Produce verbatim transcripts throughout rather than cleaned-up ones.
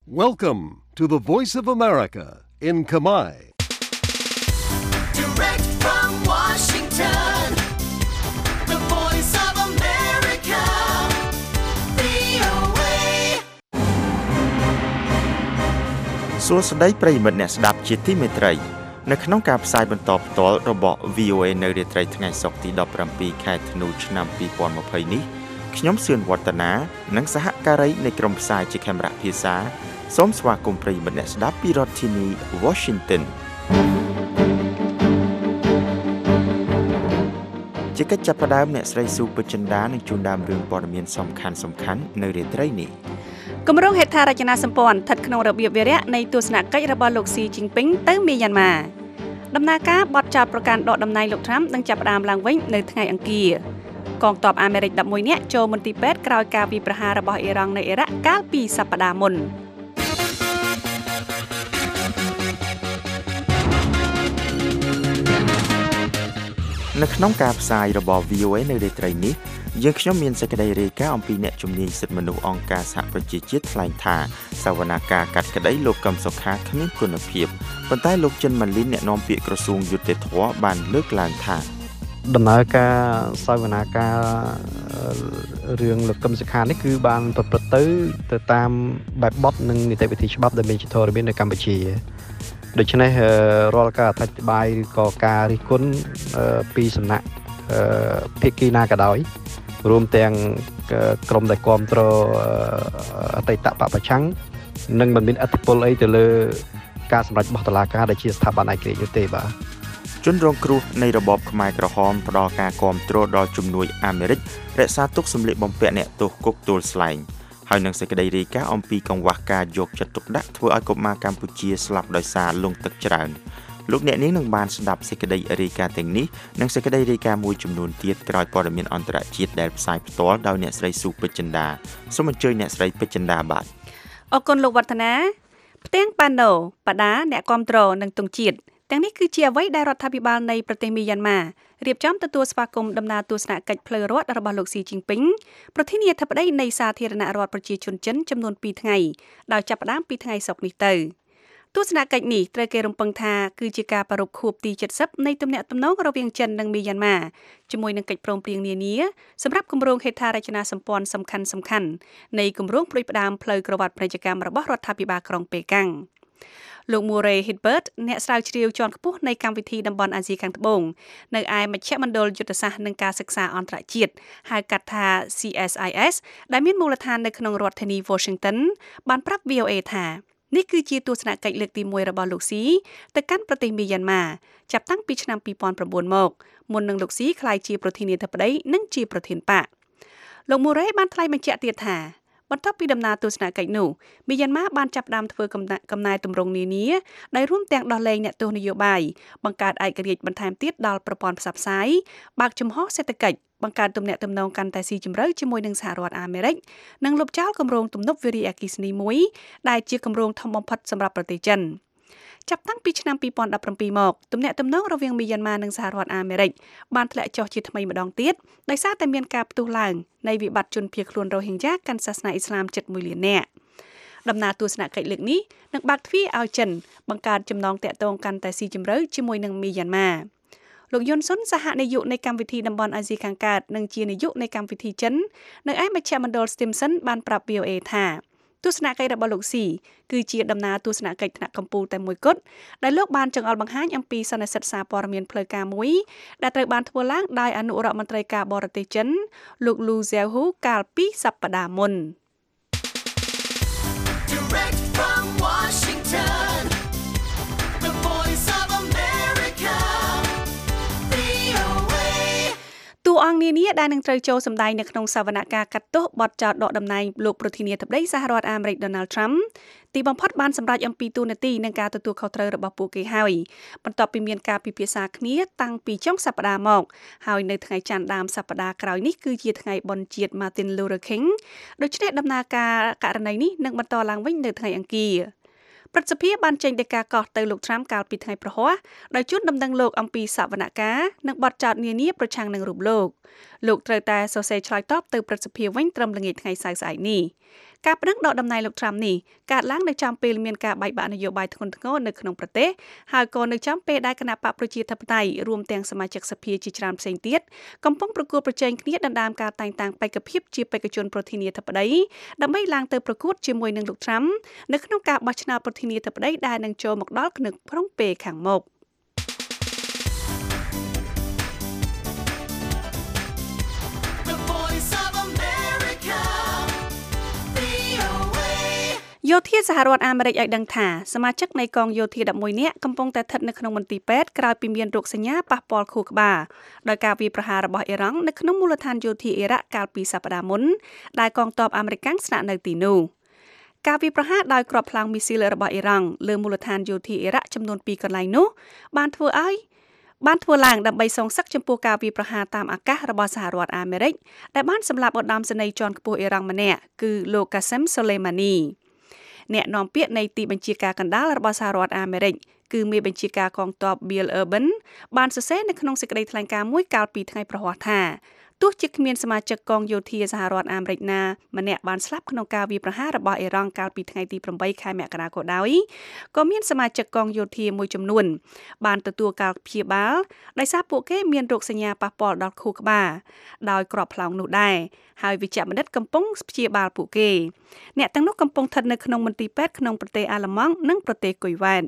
Welcome to the Voice of America in Khmer. Direct from Washington, the Voice of America, វី អូ เอសួស្តីប្រិយមិត្តអ្នកស្ដាប់ជាទីមេត្រីនៅក្នុងការផ្សាយបន្តផ្ទាល់របស់ វី អូ เอ នៅរាត្រីថ្ងៃសុក្រទីដប់ប្រាំពីរខែធ្នូឆ្នាំពីរពាន់ម្ភៃនេះខ្ញុំសឿនវឌ្ឍនានិងសហការីនៃក្រុមផ្សាយជាខេមរៈភាសាសូមស្វាគមន៍ប្រិយមិត្តអ្នកស្ដាប់ពីរដ្ឋធានី Washington ជាកិច្ចចាប់ផ្ដើមអ្នកស្រីស៊ូពេជ្រចិន្តានឹងជូនដើមរឿងព័ត៌មានសំខាន់សំខាន់នៅរាត្រីនេះគម្រោងហេដ្ឋារចនាសម្ព័ន្ធស្ថិតក្នុងរបៀបវារៈនៃទស្សនកិច្ចរបស់លោកស៊ីជីនពីងទៅមីយ៉ាន់ម៉ាដំណើរការបទចោទប្រកាន់ដកតំណែងលោកត្រាំនឹងចាប់ផ្ដើមឡើងវិញនៅថ្ងៃអង្គារកងទ័ពអាមេរិក11នាក់ចូលមន្ទីរពេទ្យក្រោយការវាយប្រហាររបស់អ៊ីរ៉ង់នៅអ៊ីរ៉ាក់កាលពីសប្តាហ៍មុននៅក្នុងការផ្សាយរបស់ វី អូ เอ នៅរាត្រីនេះយើងខ្ញុំមានសេចក្តីរាយការណ៍អំពីអ្នកជំនាញសិទ្ធិមនុស្សអង្គការសហប្រជាជាតិថ្លែងថាសវនាការកាត់ក្តីលោកកឹមសុខាគ្មានគុណភាពប៉ុន្តែលោកចិនម៉ាលីនអ្នកនាំពាក្យក្រសួងយុតិធធម៌បានលើកឡើងថាដំណើរការសវនាការរឿងលោកកឹមសុខានេះគឺបានប្រព្រឹត្តទៅទៅតាមបែបបទនិងនីតិវិធីច្បាប់ដែលមានជាធរមាននៅកម្ពុជាដូច្នេះរាល់ការអធិប្បាយឬក៏ការរិះគន់ពីសំណាក់ភាគីណាក៏ដោយរួមទាំងក្រុមដែលគ្រប់គ្រងអតីតបពប្រឆាំងនឹងមិនមានអធិបុលអីទៅលើការសម្រេចរបស់តុលាការដែលជាស្ថាប័នឯករាជ្យនោះទេបាទជនរងគ្រោះនៃរបបខ្មែរក្រហមផ្ដល់ការគាំទ្រដល់ជំនួយអាមេរិករក្សាទុកសម្លៀកបំពាក់អ្នកទោសគុកទួលស្លែងហើយនឹងសេចក្តីរាយការណ៍អំពីកង្វះការយកចិត្តទុកដាក់ធ្វើឲ្យកុមារកម្ពុជាស្លាប់ដោយសារលង់ទឹកច្រើនលោកអ្នកនាងនឹងបានស្ដាប់សេចក្តីរាយការណ៍ទាំងនេះនិងសេចក្តីរាយការណ៍មួយចំនួនទៀតក្រោយព័ត៌មានអន្តរជាតិដែលផ្សាយផ្ទាល់ដោយអ្នកស្រីស៊ូពេជ្រចិន្តាសូមអញ្ជើញអ្នកស្រីពេជ្រចិន្តាបាទអរគុណលោកវឌ្ឍនាផ្ទាំងប៉ាណូបដាអ្នកគាំទ្រនិងទង់ជាតិទាំងនេះគឺជាអ្វីដែលរដ្ឋាភិបាលនៃប្រទេសមីយ៉ាន់ម៉ារៀបចំទទួលស្វាគមន៍ដំណើរទស្សនកិច្ចផ្លូវរដ្ឋរបស់លោកស៊ីជីនពីងប្រធានាធិបតីនៃសាធារណរដ្ឋប្រជាជនចិនចំនួនពីរថ្ងៃដោយចាប់ផ្ដើមពីថ្ងៃសុក្រនេះទៅទស្សនកិច្ចនេះត្រូវគេរំពឹងថាគឺជាការប្រារព្ធខួបទី70នៃទំនាក់ទំនងរវាងចិននិងមីយ៉ាន់ម៉ាជាមួយនឹងកិច្ចព្រមព្រៀងនានាសម្រាប់គម្រោងហេដ្ឋារចនាសម្ព័ន្ធសំខាន់សំខាន់នៃគម្រោងផ្ដួចផ្ដើមផ្លូវក្រវ៉ាត់ពាណិជ្ជកម្មរបស់រដ្ឋាភិបាលក្រុងប៉េកាំងលោក Murray Hibbert អ្នកស្រាវជ្រាវជាន់ខ្ពស់នៃកម្មវិធីតំបន់អាស៊ីខាងត្បូងនៅឯមជ្ឈមណ្ឌលយុទ្ធសាស្ត្រនិងការសិក្សាអន្តរជាតិហៅកាត់ថា C S I S ដែលមានមូលដ្ឋាននៅក្នុងរដ្ឋធានី Washington បានប្រាប់ វី អូ เอ ថានេះគឺជាទស្សនកិច្ចលើកទីមួយរបស់លោកស៊ីទៅកាន់ប្រទេសមីយ៉ាន់ម៉ាចាប់តាំងពីឆ្នាំពីរពាន់៩មកមុននឹងលោកស៊ីក្លាយជាប្រធានាធិបតីនិងជាប្រធានបកលោក Murray បានថ្លែងបញ្ជាក់ទៀតថាបន្ទាប់ពីដំណើរទស្សនកិច្ចនោះមីយ៉ាន់ម៉ាបានចាប់ផ្ដើមធ្វើកំណែទម្រង់នានាដោយរួមទាំងដោះលែងអ្នកទោសនយោបាយបង្កើតឯករាជ្យបន្ថែមទៀតដល់ប្រព័ន្ធផ្សព្វផ្សាយបើកចំហសេដ្ឋកិច្ចបង្កើតទំនាក់ទំនងកាន់តែស៊ីជម្រៅជាមួយនឹងសហរដ្ឋអាមេរិកនិងលុបចោលគម្រោងទំនប់វារីអគ្គិសនីមួយដែលជាគម្រោងធំបំផុតសម្រាប់ប្រទេសចិនចាប់តាំងពីឆ្នាំពីរពាន់ដប់ប្រាំពីរមកទំនាក់ទំនងរវាងមីយ៉ាន់ម៉ានិងសហរដ្ឋអាមេរិកបានធ្លាក់ចុះជាថ្មីម្ដងទៀតដោយសារតែមានការផ្ទុះឡើងនៃវិបត្តិជនភៀសខ្លួនរ៉ូហិញយ៉ាកាន់សាសនាអ៊ីស្លាមជិតមួយលាននាក់ដំណើរទស្សនកិច្ចលើកនេះនឹងបើកទ្វារឲ្យចិនបង្កើតចំណងតាក់ទងកាន់តែស៊ីជម្រៅជាមួយនឹងមីយ៉ាន់ម៉ាលោកយុនសុនសហនាយកនៃកម្មវិធីតំបន់អាស៊ីខាងកើតនិងជានាយកនៃកម្មវិធីចិននៅឯមជ្ឈមណ្ឌល Stimson បានប្រាប់ វី អូ เอ ថាទស្សនកិច្ចរបស់លោកស៊ីគឺជាដំណើរទស្សនកិច្ចថ្នាក់កម្ពុជាតែមួយគត់ដែលលោកបានចង្អុលបង្ហាញអំពីសន្និសីទសារព័ត៌មានផ្លូវការមួយដែលត្រូវបានធ្វើឡើងដោយអនុរដ្ឋមន្ត្រីការបរទេសចិនលោកលូហ្សេហ៊ូកាលពីសប្តាហ៍មុន Direct from Washington, the Voice of America, វី អូ เอតួអង្គនានាដែលនឹងត្រូវចូលសម្ដែងនៅក្នុងសវនកម្មកាត់ទោសបទចោទដកតំណែងលោកប្រធានាធិបតីសហរដ្ឋអាមេរិក Donald Trump ទីបំផុតបានសម្រេចអំពីទូនាទីនិងការទទួលខុសត្រូវរបស់ពួកគេហើយបន្ទាប់ពីមានការពិភាក្សាគ្នាតាំងពីចុងសប្តាហ៍មកហើយនៅថ្ងៃច័ន្ទដើមសប្តាហ៍ក្រោយនេះគឺជាថ្ងៃបុណ្យជាតិ Martin Luther King ដូច្នេះដំណើរការករណីនេះនឹងបន្តឡើងវិញនៅថ្ងៃអង្គារព្រឹទ្ធសភាបានចេញដីកាកោះទៅលោកត្រាំកាលពីថ្ងៃប្រហ័សដោយជូនដំណឹងលោកអំពីសវនកម្មនិងបទចោទនានាប្រឆាំងនឹងរូបលោកលោកត្រូវតែសរសេរឆ្លើយតបទៅព្រឹទ្ធសភាវិញត្រឹមល្ងាចថ្ងៃសៅរ៍ស្អែកនេះការប្តឹងដកដំណែងលោក Trump នេះកើតឡើងនៅចំពេលមានការបែកបាក់នយោបាយធ្ងន់ធ្ងរនៅក្នុងប្រទេសហើយក៏នៅចំពេលដែលគណៈបកប្រជាធិបតេយ្យរួមទាំងសមាជិកសភាជាច្រើនផ្សេងទៀតកំពុងប្រគល់ប្រជែងគ្នាដណ្ដើមការតែងតាំងបេក្ខភាពជាបេក្ខជនប្រធានាធិបតីដើម្បីឡើងទៅប្រកួតជាមួយនឹងលោក Trump នៅក្នុងការបោះឆ្នោតប្រធានាធិបតីដែលនឹងចូលមកដល់ក្នុងពេលខាងមុខយោធាសហរដ្ឋអាមេរិកឲ្យដឹងថាសមាជិកនៃកងយោធាelevenនាក់កំពុងតែស្ថិតនៅក្នុងមន្ទីរពេទ្យក្រោយពីមានរោគសញ្ញាប៉ះពាល់ខួរក្បាលដោយការវាយប្រហាររបស់អ៊ីរ៉ង់នៅក្នុងមូលដ្ឋានយោធាអ៊ីរ៉ាក់កាលពីសប្តាហ៍មុនដែលកងទ័ពអាមេរិកស្នាក់នៅទីនោះការវាយប្រហារដោយគ្រាប់ផ្លាំងមីស៊ីលរបស់អ៊ីរ៉ង់លើមូលដ្ឋានយោធាអ៊ីរ៉ាក់ចំនួនtwoកន្លែងនោះបានធ្វើឲ្យបានធ្វើឡើងដើម្បីសងសឹកចំពោះការវាយប្រហារតាមអាកាសរបស់សហរដ្ឋអាមេរិកដែលបានសម្លាប់ឧត្តមសេនីយ៍ជាន់ខ្ពស់អ៊ីរ៉ង់ម្នាក់គឺលោក Qasem Soleimaniអ្នកនាំពាក្យនៃទីបញ្ជាការកណ្ដាលរបស់សហរដ្ឋអាមេរិកគឺមេបញ្ជាការកងទ័ព Bill Urban បានសរសេរនៅក្នុងសេចក្តីថ្លែងការណ៍មួយកាលពីថ្ងៃប្រហ័សថាទោះជាគ្មានសមាជិកកងយោធាសហរដ្ឋអាមេរិកណាម្នាក់បានស្លាប់ក្នុងការវាយប្រហាររបស់អ៊ីរ៉ង់កាលពីថ្ងៃទីeightខែមករាក៏ដោយក៏មានសមាជិកកងយោធាមួយចំនួនបានទទួលការព្យាបាលដោយសារពួកគេមានរោគសញ្ញាប៉ះពាល់ដល់ខួរក្បាលដោយគ្រាប់ផ្លោងនោះដែរហើយវិជ្ជបណ្ឌិតកំពុងព្យាបាលពួកគេអ្នកទាំងនោះកំពុងស្ថិតនៅក្នុងមន្ទីរពេទ្យក្នុងប្រទេសអាល្លឺម៉ង់និងប្រទេសគុយវ៉ាត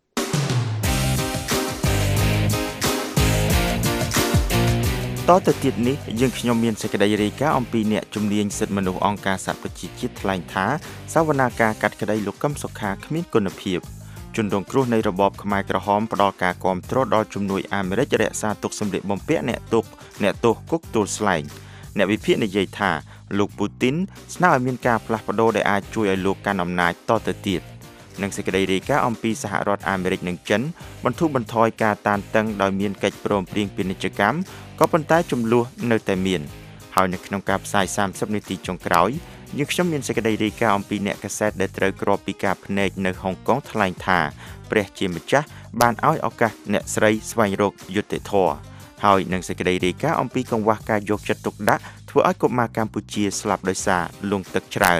តទៅទៀតនេះយើងខ្ញុំមានសេចក្តីរាយការណ៍អំពីអ្នកជំនាញសិទ្ធិមនុស្សអង្គការសហប្រជាជាតិថ្លែងថាសវនាការកាត់ក្តីលោកកឹមសុខាគ្មានគុណភាពជនរងគ្រោះនៃរបបខ្មែរក្រហមផ្ដល់ការគាំទ្រដល់ជំនួយអាមេរិករក្សាទុកសម្ភារបំពាក់អ្នកទុកអ្នកទោសគុកទល់ស្លែងអ្នកវិភាគនិយាយថាលោកពូទីនស្នើឲ្យមានការផ្លាស់ប្ដូរដែលអាចជួយឲ្យលោកកាន់អំណាចតទៅទៀតនិងសេចក្តីរាយការណ៍អំពីសហរដ្ឋអាមេរិកនិងចិនបន្ធូរបន្ថយការតានតឹងដោយមានកិច្ចព្រមព្រៀងពាណិជ្ជកម្មក៏ប៉ុន្តែចំនួននៅតែមានហើយនៅក្នុងការផ្សាយthirtyនាទីចុងក្រោយយើងខ្ញុំមានសេចក្តីរាយការណ៍អំពីអ្នកកាសែតដែលត្រូវគ្រាប់ពីការភ្នែកនៅហុងកុងថ្លែងថាព្រះជាម្ចាស់បានឲ្យឱកាសអ្នកស្រីស្វែងរកយុត្តិធម៌ហើយនឹងសេចក្តីរាយការណ៍អំពីកង្វះការយកចិត្តទុកដាក់ធ្វើឲ្យកុមារកម្ពុជាស្លាប់ដោយសារលង់ទឹកច្រើន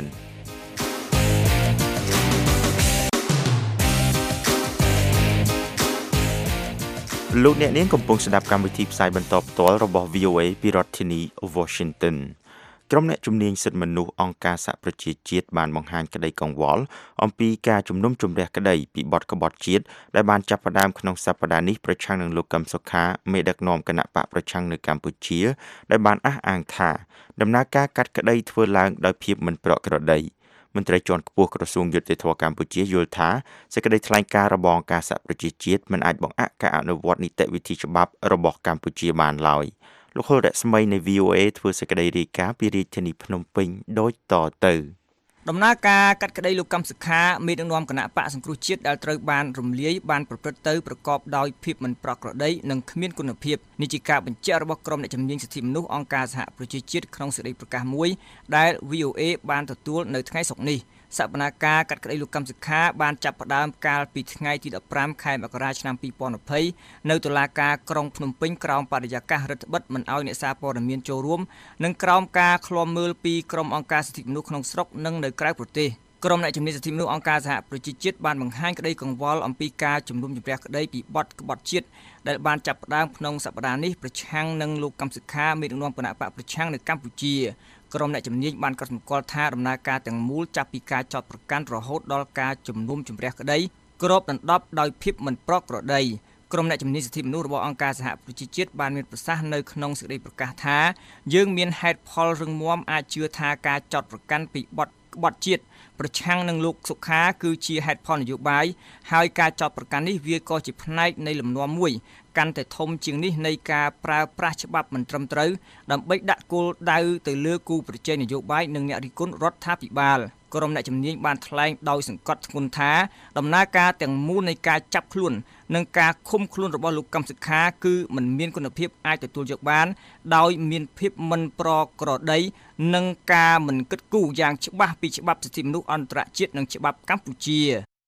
លោកអ្នកនាងកំពុងស្ដាប់កម្មវិធីផ្សាយបន្តផ្ទាល់របស់ V O A ពីរដ្ឋធានី Washington ក្រុមអ្នកជំនាញសិទ្ធិមនុស្សអង្គការសហប្រជាជាតិបានបង្ហាញក្តីកង្វល់អំពីការជំនុំជម្រះក្តីពីបទក្បត់ជាតិដែលបានចាប់ផ្ដើមក្នុងសប្តាហ៍នេះប្រឆាំងនឹងលោកកឹមសុខាមេដឹកនាំគណៈបកប្រឆាំងនៅកម្ពុជាដែលបានអះអាងថាដំណើរការកាត់ក្តីធ្វើឡើងដោយភាពមិនប្រក្រតីមន្ត្រីជាន់ខ្ពស់ក្រសួងយុតិធម៌កម្ពុជាយល់ថាសេចក្តីថ្លែងការណ៍របស់អង្គការសហប្រជាជាតិមិនអាចបង្អាក់ការអនុវត្តនីតិវិធីច្បាប់របស់កម្ពុជាបានឡើយលោកហុលរស្មីនៃ V O A ធ្វើសេចក្តីរាយការណ៍ពីរាជធានីភ្នំពេញដូចតទៅដំណើរការកាត់ក្តីលោកកឹមសុខាមេដឹកនាំគណៈបកសង្គ្រោះជាតិដែលត្រូវបានរំលាយបានប្រព្រឹត្តទៅប្រកបដោយភាពមិនប្រក្រតីនិងគ្មានគុណភាពនេះជាការបញ្ជាក់របស់ក្រុមអ្នកជំនាញសិទ្ធិមនុស្សអង្គការសហប្រជាជាតិក្នុងសេចក្តីប្រកាសមួយដែល V O A បានទទួលនៅថ្ងៃសុក្រនេះសកម្មភាពកាត់ក្តីលោកកឹមសុខាបានចាប់ផ្ដើមកាលពីថ្ងៃទីfifteenខែមករាឆ្នាំtwenty twentyនៅតុលាការក្រុងភ្នំពេញក្រោមបរិយាកាសរដ្ឋបិទមិនឲ្យអ្នកសារព័ត៌មានចូលរួមនិងក្រោមការឃ្លាំមើលពីក្រុមអង្គការសិទ្ធិមនុស្សក្នុងស្រុកនិងនៅក្រៅប្រទេសក្រុមអ្នកជំនាញសិទ្ធិមនុស្សអង្គការសហប្រជាជាតិបានបង្ហាញក្តីកង្វល់អំពីការជំនុំជម្រះក្តីពីបទក្បត់ជាតិដែលបានចាប់ផ្ដើមក្នុងសប្តាហ៍នេះប្រឆាំងនឹងលោកកឹមសុខាមេដឹកនាំគណៈបកប្រឆាំងនៅកម្ពុជាក្រុមអ្នកជំនាញបានកត់សម្គាល់ថាដំណើរការទាំងមូលចាប់ពីការចោទប្រកាន់រហូតដល់ការជំនុំជម្រះក្តីគ្របដណ្ដប់ដោយភាពមិនប្រក្រតីក្រុមអ្នកជំនាញសិទ្ធិមនុស្សរបស់អង្គការសហប្រជាជាតិបានមានប្រសាសន៍នៅក្នុងសេចក្តីប្រកាសថាយើងមានហេតុផលរឹងមាំអាចជឿថាការចោទប្រកាន់ពីបទក្បត់ជាតិប្រឆាំងនឹងលោកសុខាគឺជាហេតុផលនយោបាយហើយការចោទប្រកាន់នេះវាក៏ជាផ្នែកនៃលំនាំមួយកាន់តែធំជាងនេះនៃការប្រើប្រាស់ច្បាប់មិនត្រឹមត្រូវដើម្បីដាក់គោលដៅទៅលើគូប្រជែងនយោបាយនិងអ្នករិះគន់រដ្ឋាភិបាលក្រុមអ្នកជំនាញបានថ្លែងដោយសង្កត់ធ្ងន់ថាដំណើរការទាំងមូលនៃការចាប់ខ្លួននិងការឃុំខ្លួនរបស់លោកកឹមសុខាគឺមិនមានគុណភាពអាចទទួលយកបានដោយមានភាពមិនប្រក្រតីនិងការមិនគិតគូរយ៉ាងច្បាស់ពីច្បាប់សិទ្ធិមនុស្សអន្តរជាតិនិងច្បាប់កម្ពុជា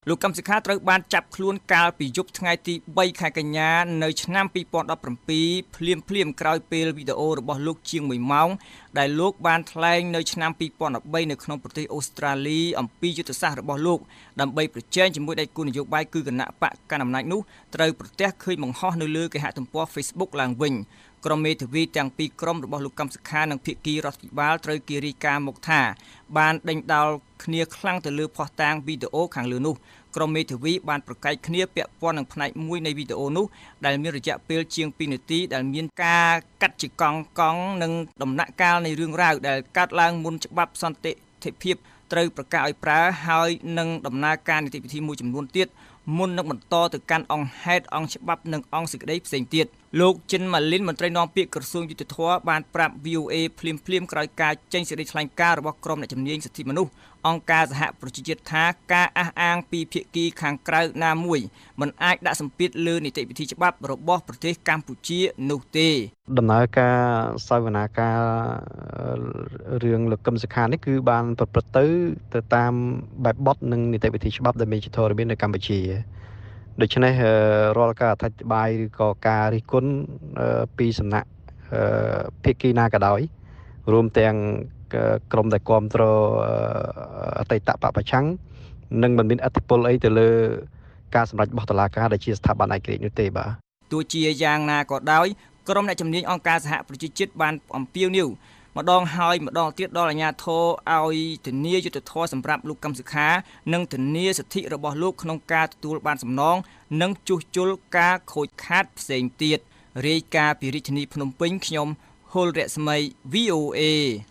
លោកកឹមសុខាត្រូវបានចាប់ខ្លួនកាលពីយប់ថ្ងៃទី3ខែកញ្ញានៅឆ្នាំពីរពាន់ដប់ប្រាំពីរភ្លាមភ្លាមក្រោយពេលវីដេអូរបស់លោកជាងមួយម៉ោងដែលលោកបានថ្លែងនៅឆ្នាំពីរពាន់ដប់បីនៅក្នុងប្រទេសអូស្ត្រាលីអំពីយុទ្ធសាស្ត្ររបស់លោកដើម្បីប្រជែងជាមួយដៃគូនយោបាយគឺគណៈបកកណ្ដាលអំណាចនោះត្រូវប្រទះឃើញបង្ហោះនៅលើគេហទំព័រ Facebook ឡើងវិញក្រុមមេធាវីទាំងពីរក្រុមរបស់លោកកឹមសុខានិងភាគីរដ្ឋាភិបាលត្រូវគេរាយការណ៍មកថាបានដេញដោលគ្នាខ្លាំងទៅលើភស្តុតាងវីដេអូខាងលើនោះក្រុមមេធាវីបានប្រកែកគ្នាពាក់ព័ន្ធនឹងផ្នែកមួយនៃវីដេអូនោះដែលមានរយៈពេលជាងពីរនាទីដែលមានការកាត់ជាកង់កង់និងដំណាក់កាលនៃរឿងរ៉ាវដែលកើតឡើងមុនច្បាប់សន្តិភាពត្រូវប្រកាសឲ្យប្រើហើយនឹងដំណើរការនីតិវិធីមួយចំនួនទៀតមុននឹងបន្តទៅកាន់អង្គហេតុអង្គច្បាប់និងអង្គសេចក្តីផ្សេងទៀតលោកចិនម៉ាលីនមន្ត្រីនាំពាក្យក្រសួងយុទ្ធភ័ពបានប្រាប់ V O A ភ្លាមភ្លាមក្រោយការចេញសេចក្តីថ្លែងការណ៍របស់ក្រុមអ្នកជំនាញសិទ្ធិមនុស្សអង្គការសហប្រជាជាតិថាការអះអាងពីភាគីខាងក្រៅណាមួយមិនអាចដាក់សម្ពាធលើនីតិវិធីច្បាប់របស់ប្រទេសកម្ពុជានោះទេដំណើរការសវនាការរឿងលោកកឹមសុខានេះគឺបានប្រព្រឹត្តទៅទៅតាមបែបបទនិងនីតិវិធីច្បាប់ដែលមានជាធរមាននៅកម្ពុជាដូច្នេះរាល់ការអធិប្បាយឬក៏ការរិះគន់ពីសំណាក់ភាគីណាក៏ដោយរួមទាំងក្រុមដែលគ្រប់គ្រងអតីតបពប្រឆាំងនឹងមិនមានអធិបុលអីទៅលើការសម្រេចរបស់តុលាការដែលជាស្ថាប័នឯករាជ្យនោះទេបាទទោះជាយ៉ាងណាក៏ដោយក្រុមអ្នកជំនាញអង្គការសហប្រជាជាតិបានអំពាវនាវម្ដងហើយម្ដងទៀតដល់អាជ្ញាធរឲ្យធានាយុត្តិធម៌សម្រាប់លោកកឹមសុខានិងធានាសិទ្ធិរបស់លោកក្នុងការទទួលបានសំណងនិងជួសជុលការខូចខាតផ្សេងទៀតរាយការណ៍ពីរាជធានីភ្នំពេញខ្ញុំហុលរស្មី V O A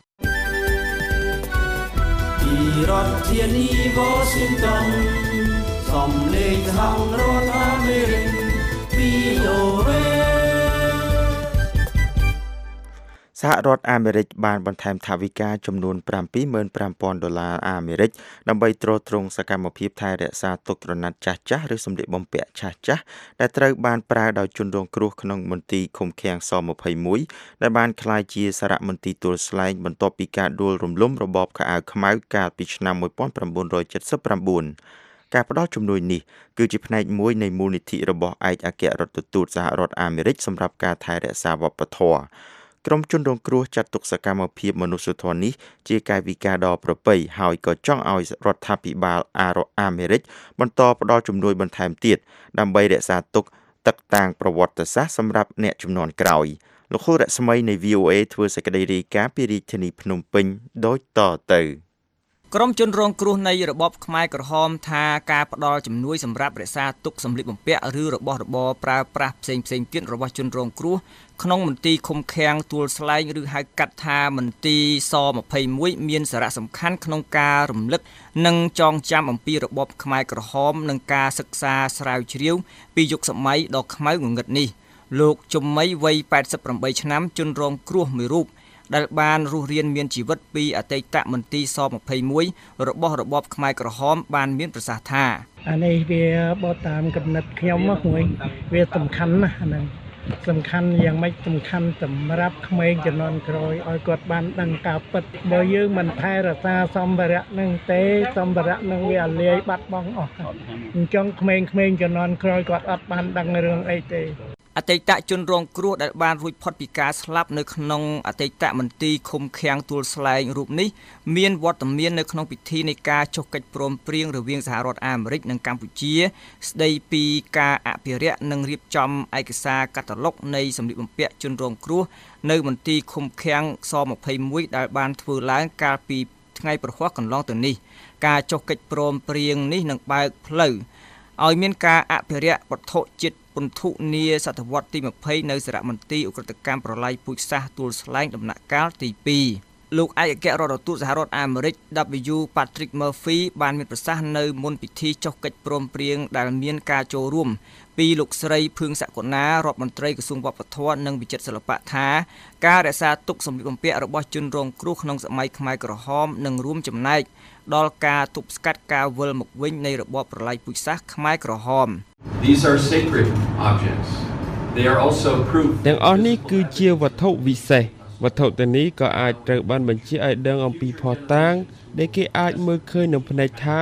ពីរដ្ឋធានី Washington សំឡេងសហរដ្ឋអាមេរិក V O A សហរដ្ឋអាមេរិកបានបន្ថែមថវិកាចំនួនប្រាំពីរម៉ឺនប្រាំពាន់ដុល្លារអាមេរិកដើម្បីទ្រទ្រង់សកម្មភាពថែរក្សាទុកក្រណាត់ចាស់ៗឬសម្លៀកបំពាក់ចាស់ៗដែលត្រូវបានប្រើដោយជនរងគ្រោះក្នុងមន្ទីរឃុំឃាំងស-២១ដែលបានក្លាយជាសារមន្ទីរទួលស្លែងបន្ទាប់ពីការដួលរំលំរបបខោអាវខ្មៅកាលពីឆ្នាំ១៩៧៩ការផ្ដល់ជំនួយនេះគឺជាផ្នែកមួយនៃមូលនិធិរបស់ឯកអគ្គរដ្ឋទូតសហរដ្ឋអាមេរិកសម្រាប់ការថែរក្សាវប្បធម៌ក្រុមជនរងគ្រោះចាត់ទុកសកម្មភាពមនុស្សធម៌នេះជាកាយវិការដ៏ប្រពៃហើយក៏ចង់ឲ្យរដ្ឋាភិបាលអាមេរិកបន្តផ្ដល់ជំនួយបន្ថែមទៀតដើម្បីរក្សាទុកទឹកតាំងប្រវត្តិសាស្ត្រសម្រាប់អ្នកជំនាន់ក្រោយលោកហុលរស្មីនៃ V O A ធ្វើសេចក្តីរាយការណ៍ពីរាជធានីភ្នំពេញដូចតទៅក្រុមជនរងគ្រោះនៃរបបខ្មែរក្រហមថាការផ្ដល់ជំនួយសម្រាប់រក្សាទុកសម្លៀកបំពាក់ឬរបស់របរប្រើប្រាស់ផ្សេងផ្សេងទៀតរបស់ជនរងគ្រោះក្នុងមន្ទីរឃុំឃាំងទួលស្លែងឬហៅកាត់ថាមន្ទីរស-២១មានសារៈសំខាន់ក្នុងការរំលឹកនិងចងចាំអំពីរបបខ្មែរក្រហមនិងការសិក្សាស្រាវជ្រាវពីយុគសម័យដ៏ខ្មៅងងឹតនេះលោកជំមីវ័យប៉ែតសិបប្រាំបីឆ្នាំជនរងគ្រោះមួយរូបដែលបានរស់រានមានជីវិតពីអតីតមន្ទីរស-២១របស់របបខ្មែរក្រហមបានមានប្រសាសន៍ថាអានេះវាបត់តាមកំណត់ខ្ញុំមកមួយវាសំខាន់ណាស់អាហ្នឹងសំខាន់យ៉ាងម៉េចសំខាន់សម្រាប់ក្មេងជំនាន់ក្រោយឲ្យគាត់បានដឹងការពិតបើយើងមិនថែរក្សាសម្ភារៈនឹងទេសម្ភារៈនឹងវាលាយបាត់បង់អស់អញ្ចឹងក្មេងៗជំនាន់ក្រោយគាត់អត់បានដឹងរឿងអីទេអតីតជនរងគ្រោះដែលបានរួចផុតពីការស្លាប់នៅក្នុងអតីតមន្ទីរឃុំឃាំងទួលស្លែងរូបនេះមានវត្តមាននៅក្នុងពិធីនៃការចុះកិច្ចព្រមព្រៀងរវាងសហរដ្ឋអាមេរិកនិងកម្ពុជាស្ដីពីការអភិរក្សនិងរៀបចំឯកសារកាតាឡុកនៃសម្លៀកបំពាក់ជនរងគ្រោះនៅមន្ទីរឃុំឃាំងស-២១ដែលបានធ្វើឡើងកាលពីថ្ងៃប្រហ័សកន្លងទៅនេះការចុះកិច្ចព្រមព្រៀងនេះនឹងបើកផ្លូវឲ្យមានការអភិរក្សវត្ថុជាតិពន្ធុនាសតវត្សទីยี่สิบនៅសារមន្ទីរឧក្រិដ្ឋកម្មប្រល័យពូជសាសន៍ទួលស្លែងដំណាក់កាលទីពីរលោកឯកអគ្គរដ្ឋទូតសហរដ្ឋអាមេរិក W Patrick Murphy បានមានប្រសាសន៍នៅមុនពិធីចុះកិច្ចព្រមព្រៀងដែលមានការចូលរួមពីលោកស្រីភឿងសក្កណារដ្ឋមន្ត្រីក្រសួងវប្បធម៌និងវិចិត្រសិល្បៈថាការរក្សាទុកសម្លៀកបំពាក់របស់ជនរងគ្រោះក្នុងសម័យខ្មែរក្រហមនឹងរួមចំណែកដល់ការទប់ស្កាត់ការវិលមកវិញនៃរបបប្រល័យពូជសាសន៍ខ្មែរក្រហម These are sacred objects. They are also proof ទាំងអស់នេះគឺជាវត្ថុវិសេសវត្ថុទាំងនេះក៏អាចត្រូវបានបញ្ជាក់ឲ្យដឹងអំពីភស្តុតាងដែលគេអាចមើលឃើញនឹងភ្នែកថា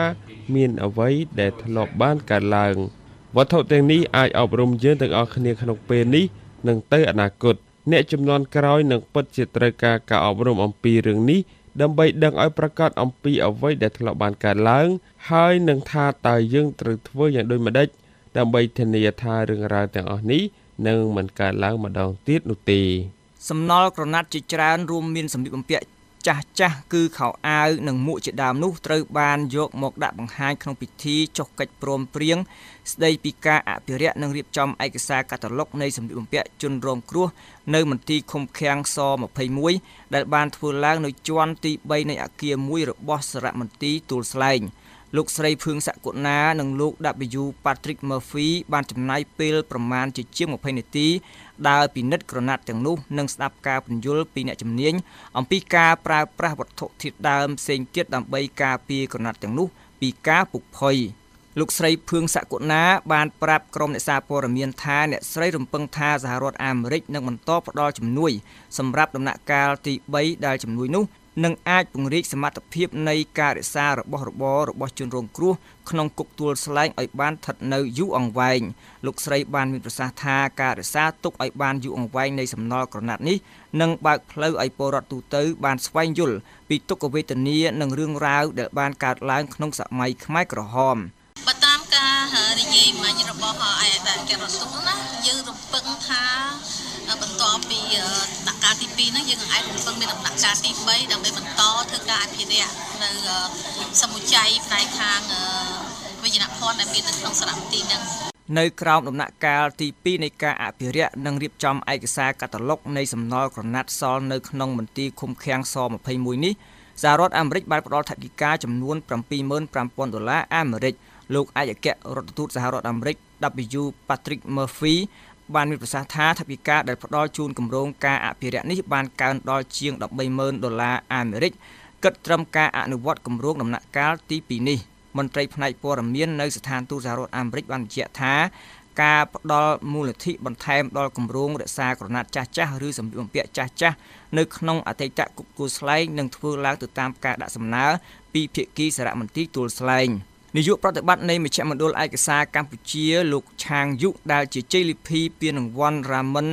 មានអ្វីដែលធ្លាប់បានកើតឡើងវត្ថុទាំងនេះអាចអប់រំយើងទាំងអស់គ្នាក្នុងពេលនេះនិងទៅអនាគតអ្នកជំនាន់ក្រោយនឹងពិតជាត្រូវការការអប់រំអំពីរឿងនេះដើម្បីដឹងឲ្យប្រកាសអំពីអ្វីដែលធ្លាប់បានកើតឡើងហើយនឹងថាតើយើងត្រូវធ្វើយ៉ាងដូចម្តេចដើម្បីធានាថារឿងរ៉ាវទាំងអស់នេះនឹងមិនកើតឡើងម្ដងទៀតនោះទេសំណល់ក្រណាត់ជាច្រើនរួមមានសម្លៀកបំពាក់ចាស់ចាស់គឺខោអាវនិងមួកជាដើមនោះត្រូវបានយកមកដាក់បង្ហាញក្នុងពិធីចុះកិច្ចព្រមព្រៀងស្ដីពីការអភិរក្សនិងរៀបចំឯកសារកាតាឡុកនៃសម្លៀកបំពាក់ជនរងគ្រោះនៅមន្ទីរឃុំឃាំងសยี่สิบเอ็ดដែលបានធ្វើឡើងនៅជាន់ទីបីនៃអគារមួយរបស់សារមន្ទីរទួលស្លែងលោកស្រីភឿងសកុណានិងលោក W Patrick Murphy បានចំណាយពេលប្រមាណជាជាងยี่สิบនាទីដើរពិនិត្យក្រណាត់ទាំងនោះនិងស្ដាប់ការពន្យល់ពីអ្នកជំនាញអំពីការប្រើប្រាស់វត្ថុធាតុដើមផ្សេងទៀតដើម្បីការពារក្រណាត់ទាំងនោះពីការពុកផុយលោកស្រីភឿងសកុណាបានប្រាប់ក្រុមអ្នកសារព័ត៌មានថាអ្នកស្រីរំពឹងថាសហរដ្ឋអាមេរិកនឹងបន្តផ្តល់ជំនួយសម្រាប់ដំណាក់កាលទីបីដែលជំនួយនោះនឹងអាចពង្រីកសមត្ថភាពនៃការរក្សារបស់របររបស់ជនរងគ្រោះក្នុងគុកទួលស្លែងឲ្យបានស្ថិតនៅយូរអង្វែងលោកស្រីបានមានប្រសាសន៍ថាការរក្សាទុកឲ្យបានយូរអង្វែងនៃសំណល់ក្រណាត់នេះនឹងបើកផ្លូវឲ្យពលរដ្ឋទូទៅបានស្វែងយល់ពីទុក្ខវេទនានិងរឿងរ៉ាវដែលបានកើតឡើងក្នុងសម័យខ្មែរក្រហមបើតាមការនិយាយមិញរបស់ឯកអគ្គរដ្ឋទូតណាយើងរំពឹងថាបន្ទាប់ពីដំណាក់កាលទីពីរហ្នឹងយើងនឹងអាចរំពឹងមានដំណាក់កាលទីបីដើម្បីបន្តធ្វើការអភិរក្សនៅសមុជ័យផ្នែកខាងវិញ្ញាណភ័ណ្ឌដែលមាននៅក្នុងសារមន្ទីរហ្នឹងនៅក្រោមដំណាក់កាលទីពីរនៃការអភិរក្សនិងរៀបចំឯកសារកាតាឡុកនៃសំណល់ក្រណាត់សល់នៅក្នុងមន្ទីរឃុំឃាំងសยี่สิบเอ็ดនេះសហរដ្ឋអាមេរិកបានផ្តល់ថវិកាចំនួនseven thousand five hundredដុល្លារអាមេរិកលោកឯកអគ្គរដ្ឋទូតសហរដ្ឋអាមេរិក W Patrick Murphy បានមានប្រសាសន៍ថាថវិកាដែលផ្ដល់ជូនគម្រោងការអភិរក្សនេះបានកើនដល់ជាងeighteen thousandដុល្លារអាមេរិកគិតត្រឹមការអនុវត្តគម្រោងដំណាក់កាលទីពីរនេះមន្ត្រីផ្នែកព័ត៌មាននៅស្ថានទូតសហរដ្ឋអាមេរិកបានបញ្ជាក់ថាការផ្ដល់មូលនិធិបន្ថែមដល់គម្រោងរក្សាក្រណាត់ចាស់ចាស់ឬសម្លៀកបំពាក់ចាស់ចាស់នៅក្នុងអតីតគុកទួលស្លែងនឹងធ្វើឡើងទៅតាមការដាក់សំណើពីភាគីសារមន្ទីរទួលស្លែងនាយកប្រតិបត្តិនៃមជ្ឈមណ្ឌលឯកសារកម្ពុជាលោកឆាងយុដែលជាជ័យលាភីពានរង្វាន់ Ramon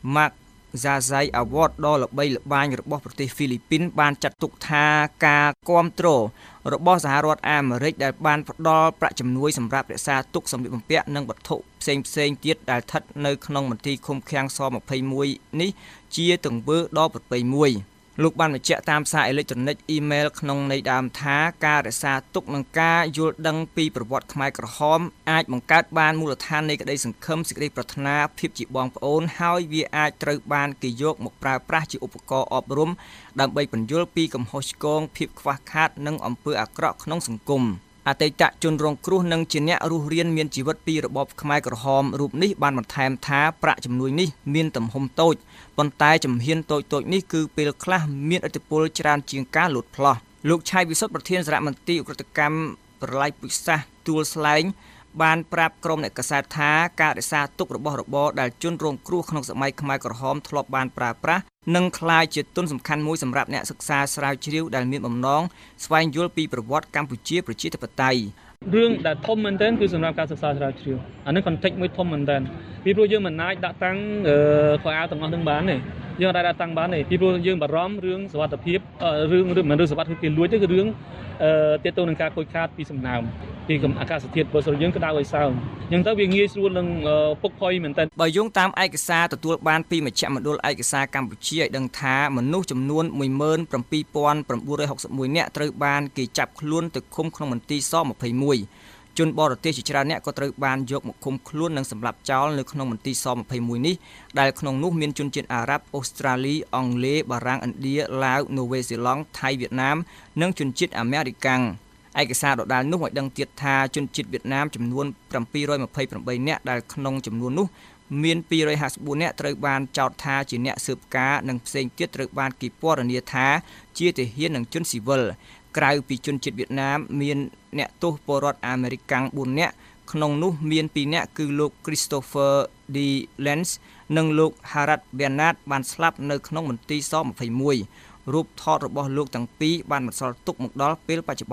Magsaysay Award ដ៏ល្បីល្បាញរបស់ប្រទេសហ្វីលីពីនបានចាត់ទុកថាការគាំទ្ររបស់សហរដ្ឋអាមេរិកដែលបានផ្ដល់ប្រាក់ជំនួយសម្រាប់រក្សាទុកសម្លៀកបំពាក់និងវត្ថុផ្សេងផ្សេងទៀតដែលស្ថិតនៅក្នុងមន្ទីរឃុំឃាំងសยี่สิบเอ็ดនេះជាទង្វើដ៏ប្រពៃមួយលោកបានបញ្ជាក់តាមសារអេឡិចត្រូនិកអ៊ីមែលក្នុងន័យដើមថាការរក្សាទុកនិងការយល់ដឹងពីប្រវត្តិខ្មែរក្រហមអាចបង្កើតបានមូលដ្ឋាននៃក្តីសង្ឃឹមសេចក្តីប្រាថ្នាភាពជាបងប្អូនហើយវាអាចត្រូវបានគេយកមកប្រើប្រាស់ជាឧបករណ៍អប់រំដើម្បីពន្យល់ពីកំហុសឆ្គងភាពខ្វះខាតនិងអំពើអាក្រក់ក្នុងសង្គមអតីតជនរងគ្រោះនិងជាអ្នករស់រានមានជីវិតពីរបបខ្មែរក្រហមរូបនេះបានបន្ថែមថាប្រាក់ជំនួយនេះមានទំហំតូចប៉ុន្តែជំហានតូចៗនេះគឺពេលខ្លះមានឥទ្ធិពលច្រើនជាងការលូតផ្លោះលោកឆៃវិសុទ្ធប្រធានសារមន្ទីរឧក្រិដ្ឋកម្មប្រល័យពូជសាសន៍ទួលស្លែងបានប្រាប់ក្រុមអ្នកកាសែតថាការរក្សាទុករបស់របរដែលជនរងគ្រោះក្នុងសម័យខ្មែរក្រហមធ្លាប់បានប្រើប្រាស់និងក្លាយជាទុនសំខាន់មួយសម្រាប់អ្នកសិក្សាស្រាវជ្រាវដែលមានបំណងស្វែងយល់ពីប្រវត្តិកម្ពុជាប្រជាធិបតេយ្យរឿងដែលធំមែនទែនគឺសម្រាប់ការសិក្សាស្រាវជ្រាវអានេះ context មួយធំមែនទែនពីព្រោះយើងមិនអាចដាក់តាំងខោអាវទាំងអស់នឹងបានទេយើងអាចដាក់តាំងបានទេពីព្រោះយើងបារម្ភរឿងសុវត្ថិភាពរឿងរឿងមិនរឿងសុវត្ថិភាពគេលួចទេគឺរឿងទាក់ទងនឹងការខូចខាតពីសំណើមពីអាកាសធាតុពលរដ្ឋយើងក្តៅឲ្យសើមអញ្ចឹងទៅវាងាយស្រួលនឹងពុកផុយមែនទែនបើយោងតាមឯកសារទទួលបានពីមជ្ឈមណ្ឌលឯកសារកម្ពុជាឲ្យដឹងថាមនុស្សចំនួនone seven thousand nine hundred sixty-oneនាក់ត្រូវបានគេចាប់ខ្លួនទៅឃុំក្នុងមន្ទីរសยี่สิบเอ็ดជនបរទេសជាច្រើនអ្នកក៏ត្រូវបានយកមកឃុំខ្លួននិងសម្លាប់ចោលនៅក្នុងមន្ទីរសยี่สิบเอ็ดនេះដែលក្នុងនោះមានជនជាតិអារ៉ាប់អូស្ត្រាលីអង់គ្លេសបារាំងឥណ្ឌាឡាវនូវេសេឡង់ថៃវៀតណាមនិងជនជាតិអាមេរិកាំងឯកសារដដែលនោះឲ្យដឹងទៀតថាជនជាតិវៀតណាមចំនួនseven hundred twenty-eightនាក់ដែលក្នុងចំនួននោះមានtwo hundred fifty-fourនាក់ត្រូវបានចោទថាជាអ្នកស៊ើបការនិងផ្សេងទៀតត្រូវបានគេពណ៌នាថាជាទាហាននិងជនស៊ីវិលក្រៅពីជនជាតិវៀតណាមមានអ្នកទោសពលរដ្ឋអាមេរិកាំងfourនាក់ក្នុងនោះមានtwoនាក់គឺលោក Christopher D. Lenz និងលោក Harad Bernard បានស្លាប់នៅក្នុងមន្ទីរសยี่สิบเอ็ดរូបថតរបស់លោកទាំងពីរបានបន្សល់ទុកមកដល់ពេលបច្ចុប្បន្ននេះ